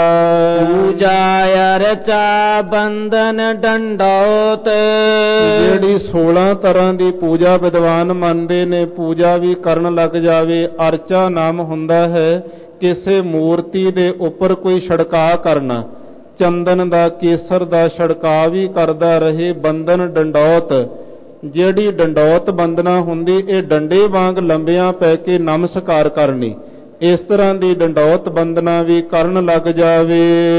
ਪੂਜਾ ਅਰਚਾ ਬੰਧਨ ਡੰਡੌਤ, ਜਿਹੜੀ ਸੋਲਾਂ ਤਰ੍ਹਾਂ ਦੀ ਪੂਜਾ ਵਿਦਵਾਨ ਮੰਨਦੇ ਨੇ, ਪੂਜਾ ਵੀ ਕਰਨ ਲੱਗ ਜਾਵੇ। ਅਰਚਾ ਨਾਮ ਹੁੰਦਾ ਹੈ ਕਿਸੇ ਮੂਰਤੀ ਦੇ ਉੱਪਰ ਕੋਈ ਛੜਕਾ ਕਰਨਾ, ਚੰਦਨ ਦਾ ਕੇਸਰ ਦਾ ਛੜਕਾ ਵੀ ਕਰਦਾ ਰਹੇ। ਬੰਧਨ ਡੰਡੌਤ, ਜਿਹੜੀ ਡੰਡੌਤ ਬੰਦਨਾ ਹੁੰਦੀ ਇਹ ਡੰਡੇ ਵਾਂਗ ਲੰਬਿਆਂ ਪੈ ਕੇ ਨਮਸਕਾਰ ਕਰਨੀ, ਇਸ ਤਰ੍ਹਾਂ ਦੀ ਡੰਡੌਤ ਬੰਦਨਾ ਵੀ ਕਰਨ ਲੱਗ ਜਾਵੇ।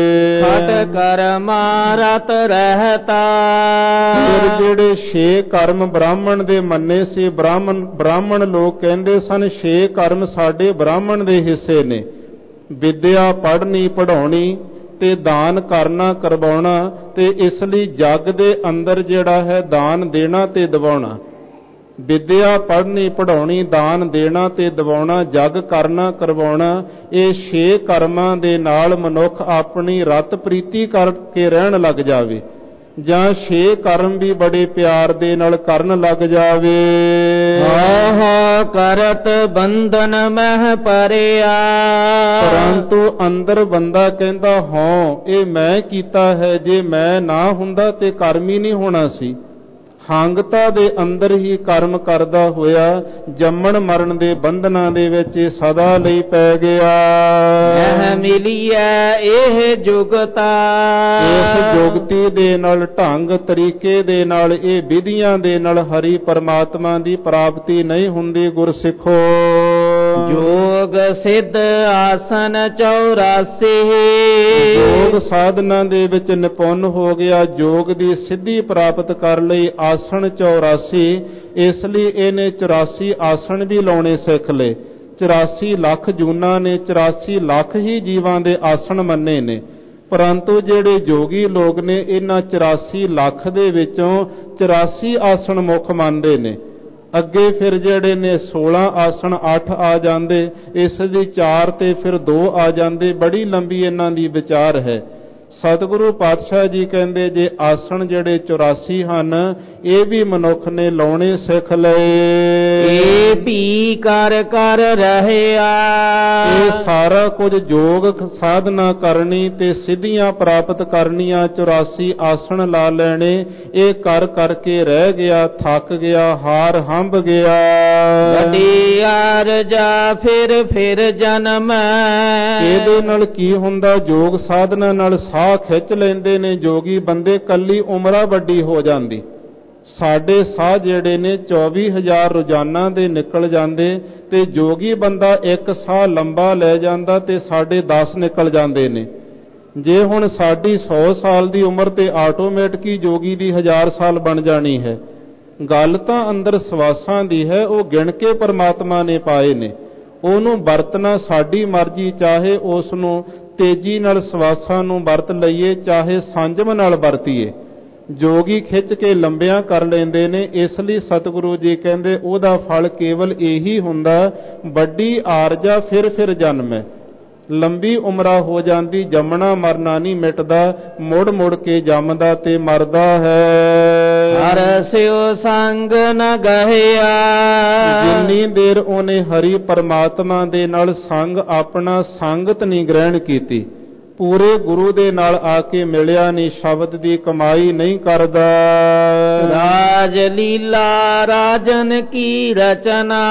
ਖਟ ਕਰਮਾ ਰਤ ਰਹਿਤਾ, ਫਿਰ ਜਿਹੜੇ ਛੇ ਕਰਮ ਬ੍ਰਾਹਮਣ ਦੇ ਮੰਨੇ ਸੀ, ਬ੍ਰਾਹਮਣ ਬ੍ਰਾਹਮਣ ਲੋਕ ਕਹਿੰਦੇ ਸਨ ਛੇ ਕਰਮ ਸਾਡੇ ਬ੍ਰਾਹਮਣ ਦੇ ਹਿੱਸੇ ਨੇ, ਵਿਦਿਆ ਪੜ੍ਹਨੀ ਪੜ੍ਹਾਉਣੀ ਤੇ ਦਾਨ ਕਰਨਾ ਕਰਵਾਉਣਾ, ਤੇ ਇਸ ਲਈ ਜਗ ਦੇ ਅੰਦਰ ਜਿਹੜਾ ਹੈ ਦਾਨ ਦੇਣਾ ਤੇ ਦਿਵਾਉਣਾ। ਵਿਦਿਆ ਪੜ੍ਹਨੀ ਪੜ੍ਹਾਉਣੀ, ਦਾਨ ਦੇਣਾ ਤੇ ਦਿਵਾਉਣਾ, ਜਗ ਕਰਨਾ ਕਰਵਾਉਣਾ, ਇਹ ਛੇ ਕਰਮਾਂ ਦੇ ਨਾਲ ਮਨੁੱਖ ਆਪਣੀ ਰਤ ਪ੍ਰੀਤੀ ਕਰਕੇ ਰਹਿਣ ਲੱਗ ਜਾਵੇ, ਜਾਂ ਛੇ ਕਰਮ ਵੀ ਬੜੇ ਪਿਆਰ ਦੇ ਨਾਲ ਕਰਨ ਲੱਗ ਜਾਵੇ। ਆਹ ਕਰਤ ਬੰਧਨ ਮਹਿ ਪਰਿਆ, ਪਰੰਤੂ ਅੰਦਰ ਬੰਦਾ ਕਹਿੰਦਾ ਹਾਂ ਇਹ ਮੈਂ ਕੀਤਾ ਹੈ, ਜੇ ਮੈਂ ਨਾ ਹੁੰਦਾ ਤੇ ਕਰਮ ਹੀ ਨਹੀਂ ਹੋਣਾ ਸੀ। ਹਾਂਗਤਾ ਦੇ ਅੰਦਰ ਹੀ ਕਰਮ ਕਰਦਾ ਹੋਇਆ ਜੰਮਣ ਮਰਨ ਦੇ ਬੰਧਨਾਂ ਦੇ ਵਿੱਚ ਸਦਾ ਲਈ ਪੈ ਗਿਆ। ਮਹਿ ਮਿਲੀਐ ਇਹ ਜੁਗਤਾ, ਇਸ ਜੁਗਤੀ ਦੇ ਨਾਲ ਢੰਗ ਤਰੀਕੇ ਦੇ ਨਾਲ ਇਹ ਵਿਧੀਆਂ ਦੇ ਨਾਲ ਹਰੀ ਪਰਮਾਤਮਾ ਦੀ ਪ੍ਰਾਪਤੀ ਨਹੀਂ ਹੁੰਦੀ। ਗੁਰਸਿੱਖੋ ਜੋਗ ਸਿੱਧ ਆਸਨ ਚੌਰਾਸੀ, ਯੋਗ ਸਾਧਨਾ ਦੇ ਵਿੱਚ ਨਿਪੁੰਨ ਹੋ ਗਿਆ, ਯੋਗ ਦੀ ਸਿੱਧੀ ਪ੍ਰਾਪਤ ਕਰ ਲਈ ਆਸਣ ਚੌਰਾਸੀ, ਇਸ ਲਈ ਇਹਨੇ ਚੁਰਾਸੀ ਆਸਣ ਵੀ ਲਾਉਣੇ ਸਿੱਖ ਲਏ। ਚੁਰਾਸੀ ਲੱਖ ਜੂਨਾਂ ਨੇ, ਚੁਰਾਸੀ ਲੱਖ ਹੀ ਜੀਵਾਂ ਦੇ ਆਸਣ ਮੰਨੇ ਨੇ, ਪਰੰਤੂ ਜਿਹੜੇ ਜੋਗੀ ਲੋਕ ਨੇ ਇਹਨਾਂ ਚੁਰਾਸੀ ਲੱਖ ਦੇ ਵਿੱਚੋਂ ਚੁਰਾਸੀ ਆਸਣ ਮੁੱਖ ਮੰਨਦੇ ਨੇ। ਅੱਗੇ ਫਿਰ ਜਿਹੜੇ ਨੇ ਸੋਲਾਂ ਆਸਣ ਅੱਠ ਆ ਜਾਂਦੇ, ਇਸ ਦੀ ਚਾਰ ਤੇ ਫਿਰ ਦੋ ਆ ਜਾਂਦੇ। ਬੜੀ ਲੰਬੀ ਇਹਨਾਂ ਦੀ ਵਿਚਾਰ ਹੈ। ਸਤਿਗੁਰੂ ਪਾਤਸ਼ਾਹ ਜੀ ਕਹਿੰਦੇ ਜੇ ਆਸਣ ਜਿਹੜੇ ਚੁਰਾਸੀ ਹਨ ਇਹ ਵੀ ਮਨੁੱਖ ਨੇ ਲਾਉਣੇ ਸਿੱਖ ਲਏ। ਇਹ ਵੀ ਕਰ ਕਰ ਰਹਿਆ, ਇਹ ਸਾਰਾ ਕੁਝ ਯੋਗ ਸਾਧਨਾ ਕਰਨੀ ਤੇ ਸਿੱਧੀਆਂ ਪ੍ਰਾਪਤ ਕਰਨੀਆਂ, ਚੁਰਾਸੀ ਆਸਣ ਲਾ ਲੈਣੇ, ਇਹ ਕਰ ਕਰਕੇ ਰਹਿ ਗਿਆ, ਥੱਕ ਗਿਆ, ਹਾਰ ਹੰਭ ਗਿਆ। ਵੱਡੀ ਅਰਜਾ ਫਿਰ ਫਿਰ ਜਨਮ, ਇਹਦੇ ਨਾਲ ਕੀ ਹੁੰਦਾ, ਯੋਗ ਸਾਧਨਾ ਨਾਲ ਸਾਹ ਖਿੱਚ ਲੈਂਦੇ ਨੇ ਜੋਗੀ ਬੰਦੇ, ਕੱਲੀ ਉਮਰਾਂ ਵੱਡੀ ਹੋ ਜਾਂਦੀ। ਸਾਡੇ ਸਾਹ ਜਿਹੜੇ ਨੇ ਚੌਵੀ ਹਜ਼ਾਰ ਰੋਜ਼ਾਨਾ ਦੇ ਨਿਕਲ ਜਾਂਦੇ, ਤੇ ਜੋਗੀ ਬੰਦਾ ਇੱਕ ਸਾਹ ਲੰਬਾ ਲੈ ਜਾਂਦਾ ਤੇ ਸਾਡੇ ਦਸ ਨਿਕਲ ਜਾਂਦੇ ਨੇ। ਜੇ ਹੁਣ ਸਾਡੀ ਸੌ ਸਾਲ ਦੀ ਉਮਰ ਤੇ ਆਟੋਮੈਟਿਕ ਹੀ ਜੋਗੀ ਦੀ ਹਜ਼ਾਰ ਸਾਲ ਬਣ ਜਾਣੀ ਹੈ। ਗੱਲ ਤਾਂ ਅੰਦਰ ਸਵਾਸਾਂ ਦੀ ਹੈ, ਉਹ ਗਿਣ ਕੇ ਪਰਮਾਤਮਾ ਨੇ ਪਾਏ ਨੇ, ਉਹਨੂੰ ਵਰਤਣਾ ਸਾਡੀ ਮਰਜ਼ੀ, ਚਾਹੇ ਉਸ ਨੂੰ ਤੇਜ਼ੀ ਨਾਲ ਸਵਾਸਾਂ ਨੂੰ ਵਰਤ ਲਈਏ, ਚਾਹੇ ਸੰਜਮ ਨਾਲ ਵਰਤੀਏ। ਜੋਗੀ ਖਿੱਚ ਕੇ ਲੰਬਿਆਂ ਕਰ ਲੈਂਦੇ ਨੇ, ਇਸ ਲਈ ਸਤਿਗੁਰੂ ਜੀ ਕਹਿੰਦੇ ਉਹਦਾ ਫਲ ਕੇਵਲ ਇਹੀ ਹੁੰਦਾ, ਵੱਡੀ ਆਰਜਾ ਫਿਰ ਫਿਰ ਜਨਮ ਹੈ। ਲੰਬੀ ਉਮਰਾ ਹੋ ਜਾਂਦੀ, ਜੰਮਣਾ ਮਰਨਾ ਨਹੀਂ ਮਿਟਦਾ, ਮੁੜ ਮੁੜ ਕੇ ਜੰਮਦਾ ਤੇ ਮਰਦਾ ਹੈ। ਹਰ ਸਿਉ ਸੰਗ ਨ ਗਹਿਆ। ਜਿੰਨੀ ਦੇਰ ਉਹਨੇ ਹਰੀ ਪਰਮਾਤਮਾ ਦੇ ਨਾਲ ਸੰਗ ਆਪਣਾ ਸੰਗਤ ਨਹੀਂ ਗ੍ਰਹਿਣ ਕੀਤੀ, ਪੂਰੇ ਗੁਰੂ ਦੇ ਨਾਲ ਆ ਕੇ ਮਿਲਿਆ ਨਹੀਂ, ਸ਼ਬਦ ਦੀ ਕਮਾਈ ਨਹੀਂ ਕਰਦਾ। ਰਾਜ ਲੀਲਾ ਰਾਜਨ ਕੀ ਰਚਨਾ।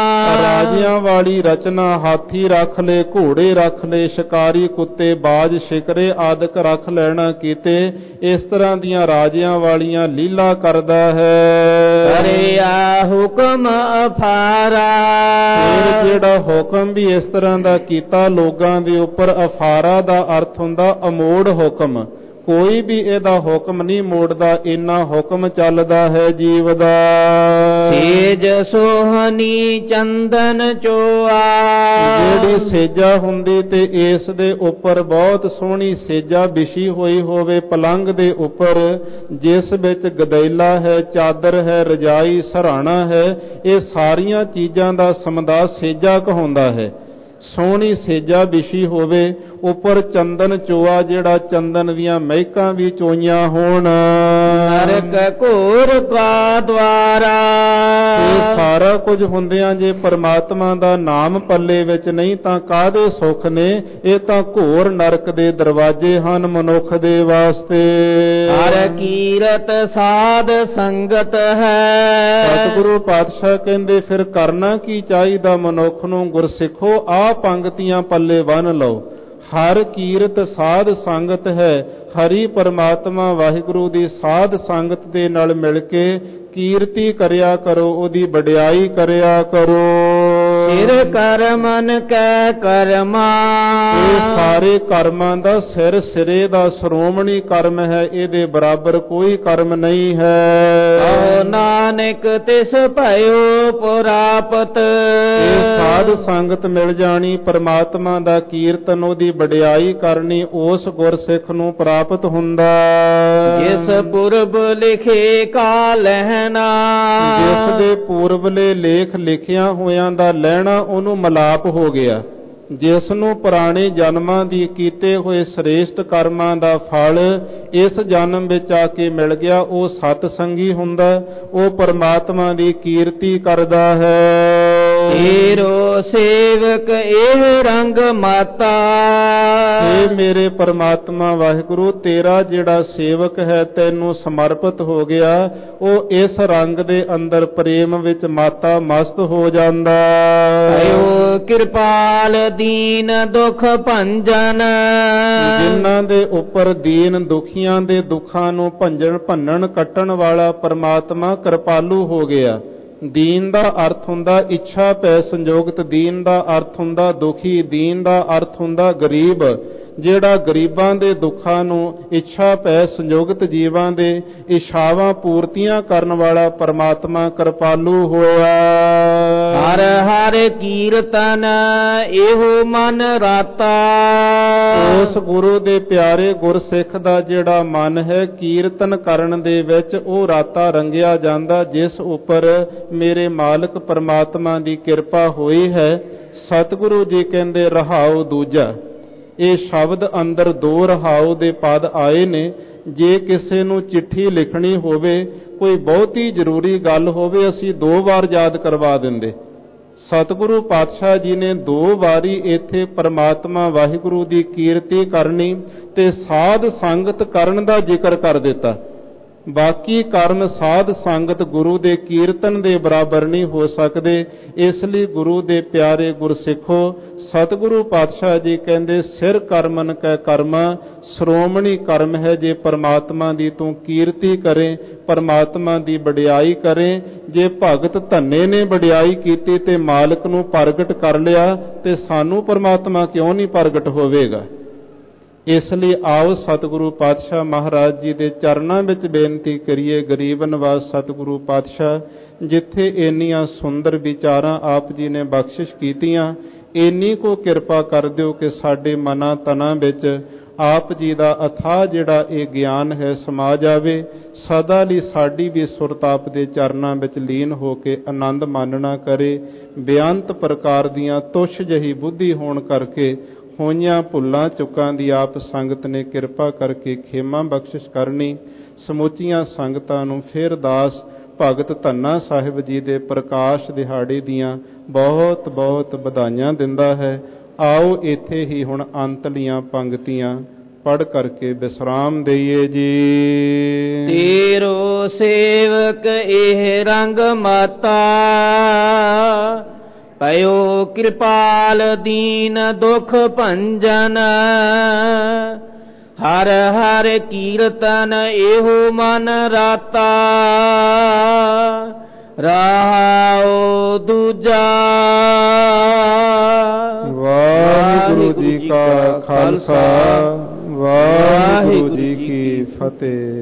ਰਾਜਿਆਂ ਵਾਲੀ ਰਚਨਾ, ਹਾਥੀ ਰੱਖ ਲੈ, ਘੋੜੇ ਰੱਖ ਲੈ, ਸ਼ਿਕਾਰੀ ਕੁੱਤੇ, ਬਾਜ, ਸ਼ਿਕਰੇ ਆਦਿਕ ਰੱਖ ਲੈਣਾ ਕੀਤੇ, ਇਸ ਤਰ੍ਹਾਂ ਦੀਆਂ ਰਾਜਿਆਂ ਵਾਲੀਆਂ ਲੀਲਾ ਕਰਦਾ ਹੈ। ਕਰਿਆ ਹੁਕਮ ਅਫਾਰਾ। ਫਿਰ ਜਿਹੜਾ ਹੁਕਮ ਵੀ ਇਸ ਤਰ੍ਹਾਂ ਦਾ ਕੀਤਾ ਲੋਕਾਂ ਦੇ ਉੱਪਰ, ਅਫਾਰਾ ਦਾ ਅਰਥ ਹੁੰਦਾ ਅਮੋੜ ਹੁਕਮ। ਕੋਈ ਵੀ ਇਹਦਾ ਹੁਕਮ ਨਹੀਂ ਮੋੜਦਾ, ਇੰਨਾ ਹੁਕਮ ਚੱਲਦਾ ਹੈ ਜੀਵ ਦਾ। ਸੇਜ ਸੋਹਣੀ ਚੰਦਨ ਚੋਆ। ਜਿਹੜੀ ਸੇਜਾ ਹੁੰਦੀ ਤੇ ਇਸ ਦੇ ਉੱਪਰ ਬਹੁਤ ਸੋਹਣੀ ਸੇਜਾ ਵਿਛੀ ਹੋਈ ਹੋਵੇ ਪਲੰਗ ਦੇ ਉੱਪਰ, ਜਿਸ ਵਿੱਚ ਗਦੈਲਾ ਹੈ, ਚਾਦਰ ਹੈ, ਰਜਾਈ, ਸਰਾਣਾ ਹੈ, ਇਹ ਸਾਰੀਆਂ ਚੀਜ਼ਾਂ ਦਾ ਸਮਦਾ ਸੇਜਾ ਕਹਾਉਂਦਾ ਹੈ। ਸੋਹਣੀ ਸੇਜਾ ਵਿਛੀ ਹੋਵੇ, ਉੱਪਰ ਚੰਦਨ ਚੋਆ, ਜਿਹੜਾ ਚੰਦਨ ਦੀਆਂ ਮਹਿਕਾਂ ਵੀ ਚੋਈਆਂ ਹੋਣ। ਨਰਕ ਘੋਰ ਕਾ ਦਵਾਰਾ। ਇਹ ਸਾਰਾ ਕੁਝ ਹੁੰਦਿਆਂ ਜੇ ਪਰਮਾਤਮਾ ਦਾ ਨਾਮ ਪੱਲੇ ਵਿੱਚ ਨਹੀਂ ਤਾਂ ਕਾਹਦੇ ਸੁੱਖ ਨੇ। ਇਹ ਤਾਂ ਘੋਰ ਨਰਕ ਦੇ ਦਰਵਾਜ਼ੇ ਹਨ ਮਨੁੱਖ ਦੇ ਵਾਸਤੇ। ਹਰ ਕੀਰਤ ਸਾਧ ਸੰਗਤ ਹੈ। ਸਤਿਗੁਰੂ ਪਾਤਸ਼ਾਹ ਕਹਿੰਦੇ ਫਿਰ ਕਰਨਾ ਕੀ ਚਾਹੀਦਾ ਮਨੁੱਖ ਨੂੰ? ਗੁਰਸਿੱਖੋ ਆਹ ਪੰਗਤੀਆਂ ਪੱਲੇ ਬੰਨ੍ਹ ਲਓ। ਹਰ ਕੀਰਤ ਸਾਧ ਸੰਗਤ ਹੈ। ਹਰੀ ਪਰਮਾਤਮਾ ਵਾਹਿਗੁਰੂ ਦੀ ਸਾਧ ਸੰਗਤ ਦੇ ਨਾਲ ਮਿਲ ਕੇ ਕੀਰਤੀ ਕਰਿਆ ਕਰੋ, ਉਹਦੀ ਵਡਿਆਈ ਕਰਿਆ ਕਰੋ। ਸਿਰ ਕਰਮਨ ਕੈ ਕਰਮਾ। ਇਹ ਸਾਰੇ ਕਰਮਾਂ ਦਾ ਸਿਰ ਸਿਰੇ ਦਾ ਸ਼੍ਰੋਮਣੀ ਕਰਮ ਹੈ, ਇਹਦੇ ਬਰਾਬਰ ਕੋਈ ਕਰਮ ਨਹੀਂ ਹੈ। ਓ ਨਾਨਕ ਤਿਸ ਭਇਓ ਪੁਰਾਪਤ। ਇਹ ਸਾਧ ਸੰਗਤ ਮਿਲ ਜਾਣੀ, ਪਰਮਾਤਮਾ ਦਾ ਕੀਰਤਨ, ਉਹਦੀ ਵਡਿਆਈ ਕਰਨੀ, ਉਸ ਗੁਰਸਿੱਖ ਨੂੰ ਪ੍ਰਾਪਤ ਹੁੰਦਾ। ਜਿਸ ਪੁਰਬ ਲਿਖੇ ਕਾਲ ਹੈ। ਜਿਸ ਦੇ ਪੂਰਬਲੇ ਲੇਖ ਲਿਖਿਆ ਹੋਇਆਂ ਦਾ ਲੈਣਾ ਉਹਨੂੰ ਮਲਾਪ ਹੋ ਗਿਆ। ਜਿਸ ਨੂੰ ਪੁਰਾਣੇ ਜਨਮਾਂ ਦੀ ਕੀਤੇ ਹੋਏ ਸ੍ਰੇਸ਼ਟ ਕਰਮਾਂ ਦਾ ਫਲ ਇਸ ਜਨਮ ਵਿੱਚ ਆ ਕੇ ਮਿਲ ਗਿਆ, ਉਹ ਸਤ ਸੰਗੀ ਹੁੰਦਾ, ਉਹ ਪਰਮਾਤਮਾ ਦੀ ਕੀਰਤੀ ਕਰਦਾ ਹੈ। ਤੇਰੋ ਸੇਵਕ ਇਹ ਰੰਗ ਮਾਤਾ। हे ਮੇਰੇ ਪਰਮਾਤਮਾ ਵਾਹਿਗੁਰੂ, ਤੇਰਾ ਜਿਹੜਾ ਸੇਵਕ ਹੈ ਤੈਨੂੰ ਸਮਰਪਿਤ ਹੋ ਗਿਆ, ਉਹ ਇਸ ਰੰਗ ਦੇ ਅੰਦਰ ਪ੍ਰੇਮ ਵਿੱਚ ਮਾਤਾ ਮਸਤ ਹੋ ਜਾਂਦਾ। ਆਇਓ ਕਿਰਪਾਲ ਦੀਨ ਦੁਖ ਭੰਜਨ। ਜਿਨ੍ਹਾਂ ਦੇ ਉੱਪਰ ਦੀਨ ਦੁਖੀਆਂ ਦੇ ਦੁੱਖਾਂ ਨੂੰ ਭੰਜਨ ਭੰਨਣ ਕੱਟਣ ਵਾਲਾ ਪਰਮਾਤਮਾ ਕਿਰਪਾਲੂ ਹੋ ਗਿਆ। ਦੀਨ ਦਾ ਅਰਥ ਹੁੰਦਾ ਇੱਛਾ ਪੈ ਸੰਜੋਗਤ, ਦੀਨ ਦਾ ਅਰਥ ਹੁੰਦਾ ਦੁਖੀ, ਦੀਨ ਦਾ ਅਰਥ ਹੁੰਦਾ ਗਰੀਬ। ਜਿਹੜਾ ਗਰੀਬਾਂ ਦੇ ਦੁੱਖਾਂ ਨੂੰ ਇੱਛਾ ਪੈ ਸੰਜੋਗਤ ਜੀਵਾਂ ਦੇ ਇੱਛਾਵਾਂ ਪੂਰਤੀਆਂ ਕਰਨ ਵਾਲਾ ਪਰਮਾਤਮਾ ਕਿਰਪਾਲੂ ਹੋਇਆ। ਹਰ ਹਰ ਕੀਰਤਨ ਇਹੋ ਮਨ ਰਾਤਾ। ਉਸ ਗੁਰੂ ਦੇ ਪਿਆਰੇ ਗੁਰਸਿੱਖ ਦਾ ਜਿਹੜਾ ਮਨ ਹੈ ਕੀਰਤਨ ਕਰਨ ਦੇ ਵਿੱਚ ਉਹ ਰਾਤਾ ਰੰਗਿਆ ਜਾਂਦਾ, ਜਿਸ ਉੱਪਰ ਮੇਰੇ ਮਾਲਕ ਪਰਮਾਤਮਾ ਦੀ ਕਿਰਪਾ ਹੋਈ ਹੈ। ਸਤਿਗੁਰੂ ਜੀ ਕਹਿੰਦੇ ਰਹਾਉ ਦੂਜਾ। ਇਹ ਸ਼ਬਦ ਅੰਦਰ ਦੋ ਰਹਾਉ ਦੇ ਪਦ ਆਏ ਨੇ। ਜੇ ਕਿਸੇ ਨੂੰ ਚਿੱਠੀ ਲਿਖਣੀ ਹੋਵੇ, ਕੋਈ ਬਹੁਤੀ ਜ਼ਰੂਰੀ ਗੱਲ ਹੋਵੇ, ਅਸੀਂ ਦੋ ਵਾਰ ਯਾਦ ਕਰਵਾ ਦਿੰਦੇ। ਸਤਿਗੁਰੂ ਪਾਤਸ਼ਾਹ ਜੀ ਨੇ ਦੋ ਵਾਰੀ ਇੱਥੇ ਪਰਮਾਤਮਾ ਵਾਹਿਗੁਰੂ ਦੀ ਕੀਰਤੀ ਕਰਨੀ ਤੇ ਸਾਧ ਸੰਗਤ ਕਰਨ ਦਾ ਜ਼ਿਕਰ ਕਰ ਦਿੱਤਾ। ਬਾਕੀ ਕਰਮ ਸਾਧ ਸੰਗਤ ਗੁਰੂ ਦੇ ਕੀਰਤਨ ਦੇ ਬਰਾਬਰ ਨਹੀਂ ਹੋ ਸਕਦੇ। ਇਸ ਲਈ ਗੁਰੂ ਦੇ ਪਿਆਰੇ ਗੁਰਸਿੱਖੋ, ਸਤਿਗੁਰੂ ਪਾਤਸ਼ਾਹ ਜੀ ਕਹਿੰਦੇ ਸਿਰ ਕਰਮਨ ਕੈ ਕਰਮਾ, ਸ਼੍ਰੋਮਣੀ ਕਰਮ ਹੈ ਜੇ ਪਰਮਾਤਮਾ ਦੀ ਤੂੰ ਕੀਰਤੀ ਕਰੇ, ਪਰਮਾਤਮਾ ਦੀ ਵਡਿਆਈ ਕਰੇ। ਜੇ ਭਗਤ ਧੰਨੇ ਨੇ ਵਡਿਆਈ ਕੀਤੀ ਤੇ ਮਾਲਕ ਨੂੰ ਪ੍ਰਗਟ ਕਰ ਲਿਆ, ਤੇ ਸਾਨੂੰ ਪਰਮਾਤਮਾ ਕਿਉਂ ਨਹੀਂ ਪ੍ਰਗਟ ਹੋਵੇਗਾ। ਇਸ ਲਈ ਆਓ ਸਤਿਗੁਰੂ ਪਾਤਸ਼ਾਹ ਮਹਾਰਾਜ ਜੀ ਦੇ ਚਰਨਾਂ ਵਿੱਚ ਬੇਨਤੀ ਕਰੀਏ। ਗਰੀਬ ਨਿਵਾਜ ਸਤਿਗੁਰੂ ਪਾਤਸ਼ਾਹ, ਜਿੱਥੇ ਇੰਨੀਆਂ ਸੁੰਦਰ ਵਿਚਾਰਾਂ ਆਪ ਜੀ ਨੇ ਬਖਸ਼ਿਸ਼ ਕੀਤੀਆਂ, ਇੰਨੀ ਕੋ ਕਿਰਪਾ ਕਰ ਦਿਓ ਕਿ ਸਾਡੇ ਮਨਾਂ ਤਨਾਂ ਵਿੱਚ ਆਪ ਜੀ ਦਾ ਅਥਾਹ ਜਿਹੜਾ ਇਹ ਗਿਆਨ ਹੈ ਸਮਾ ਜਾਵੇ। ਸਦਾ ਲਈ ਸਾਡੀ ਵੀ ਸੁਰਤ ਆਪ ਦੇ ਚਰਨਾਂ ਵਿੱਚ ਲੀਨ ਹੋ ਕੇ ਆਨੰਦ ਮਾਨਣਾ ਕਰੇ। ਬੇਅੰਤ ਪ੍ਰਕਾਰ ਦੀਆਂ ਤੁੱਛ ਜਿਹੀ ਬੁੱਧੀ ਹੋਣ ਕਰਕੇ ਹੋਈਆਂ ਭੁੱਲਾਂ ਚੁੱਕਾਂ ਦੀ ਆਪ ਸੰਗਤ ਨੇ ਕਿਰਪਾ ਕਰਕੇ ਖੇਮਾ ਬਖਸ਼ਿਸ਼ ਕਰਨੀ। ਸਮੁੱਚੀਆਂ ਸੰਗਤਾਂ ਨੂੰ ਫਿਰ ਦਾਸ ਭਗਤ ਧੰਨਾ ਸਾਹਿਬ ਜੀ ਦੇ ਪ੍ਰਕਾਸ਼ ਦਿਹਾੜੇ ਦੀਆਂ ਬਹੁਤ ਬਹੁਤ ਵਧਾਈਆਂ ਦਿੰਦਾ ਹੈ। ਆਓ ਇੱਥੇ ਹੀ ਹੁਣ ਅੰਤਲੀਆਂ ਪੰਗਤੀਆਂ ਪੜ੍ਹ ਕਰਕੇ ਵਿਸਰਾਮ ਦਈਏ ਜੀ। ਤੇਰੋ ਸੇਵਕ ਇਹ ਰੰਗ ਮਾਤਾ, ਪਇਓ ਕਿਰਪਾਲ ਦੀਨ ਦੁਖ ਭੰਜਨ। ਹਰ ਹਰ ਕੀਰਤਨ ਇਹੋ ਮਨ ਰਾਤਾ, ਰਹਾਉ ਦੂਜਾ। ਵਾਹਿਗੁਰੂ ਜੀ ਕਾ ਖਾਲਸਾ, ਵਾਹਿਗੁਰੂ ਜੀ ਕੀ ਫਤਿਹ।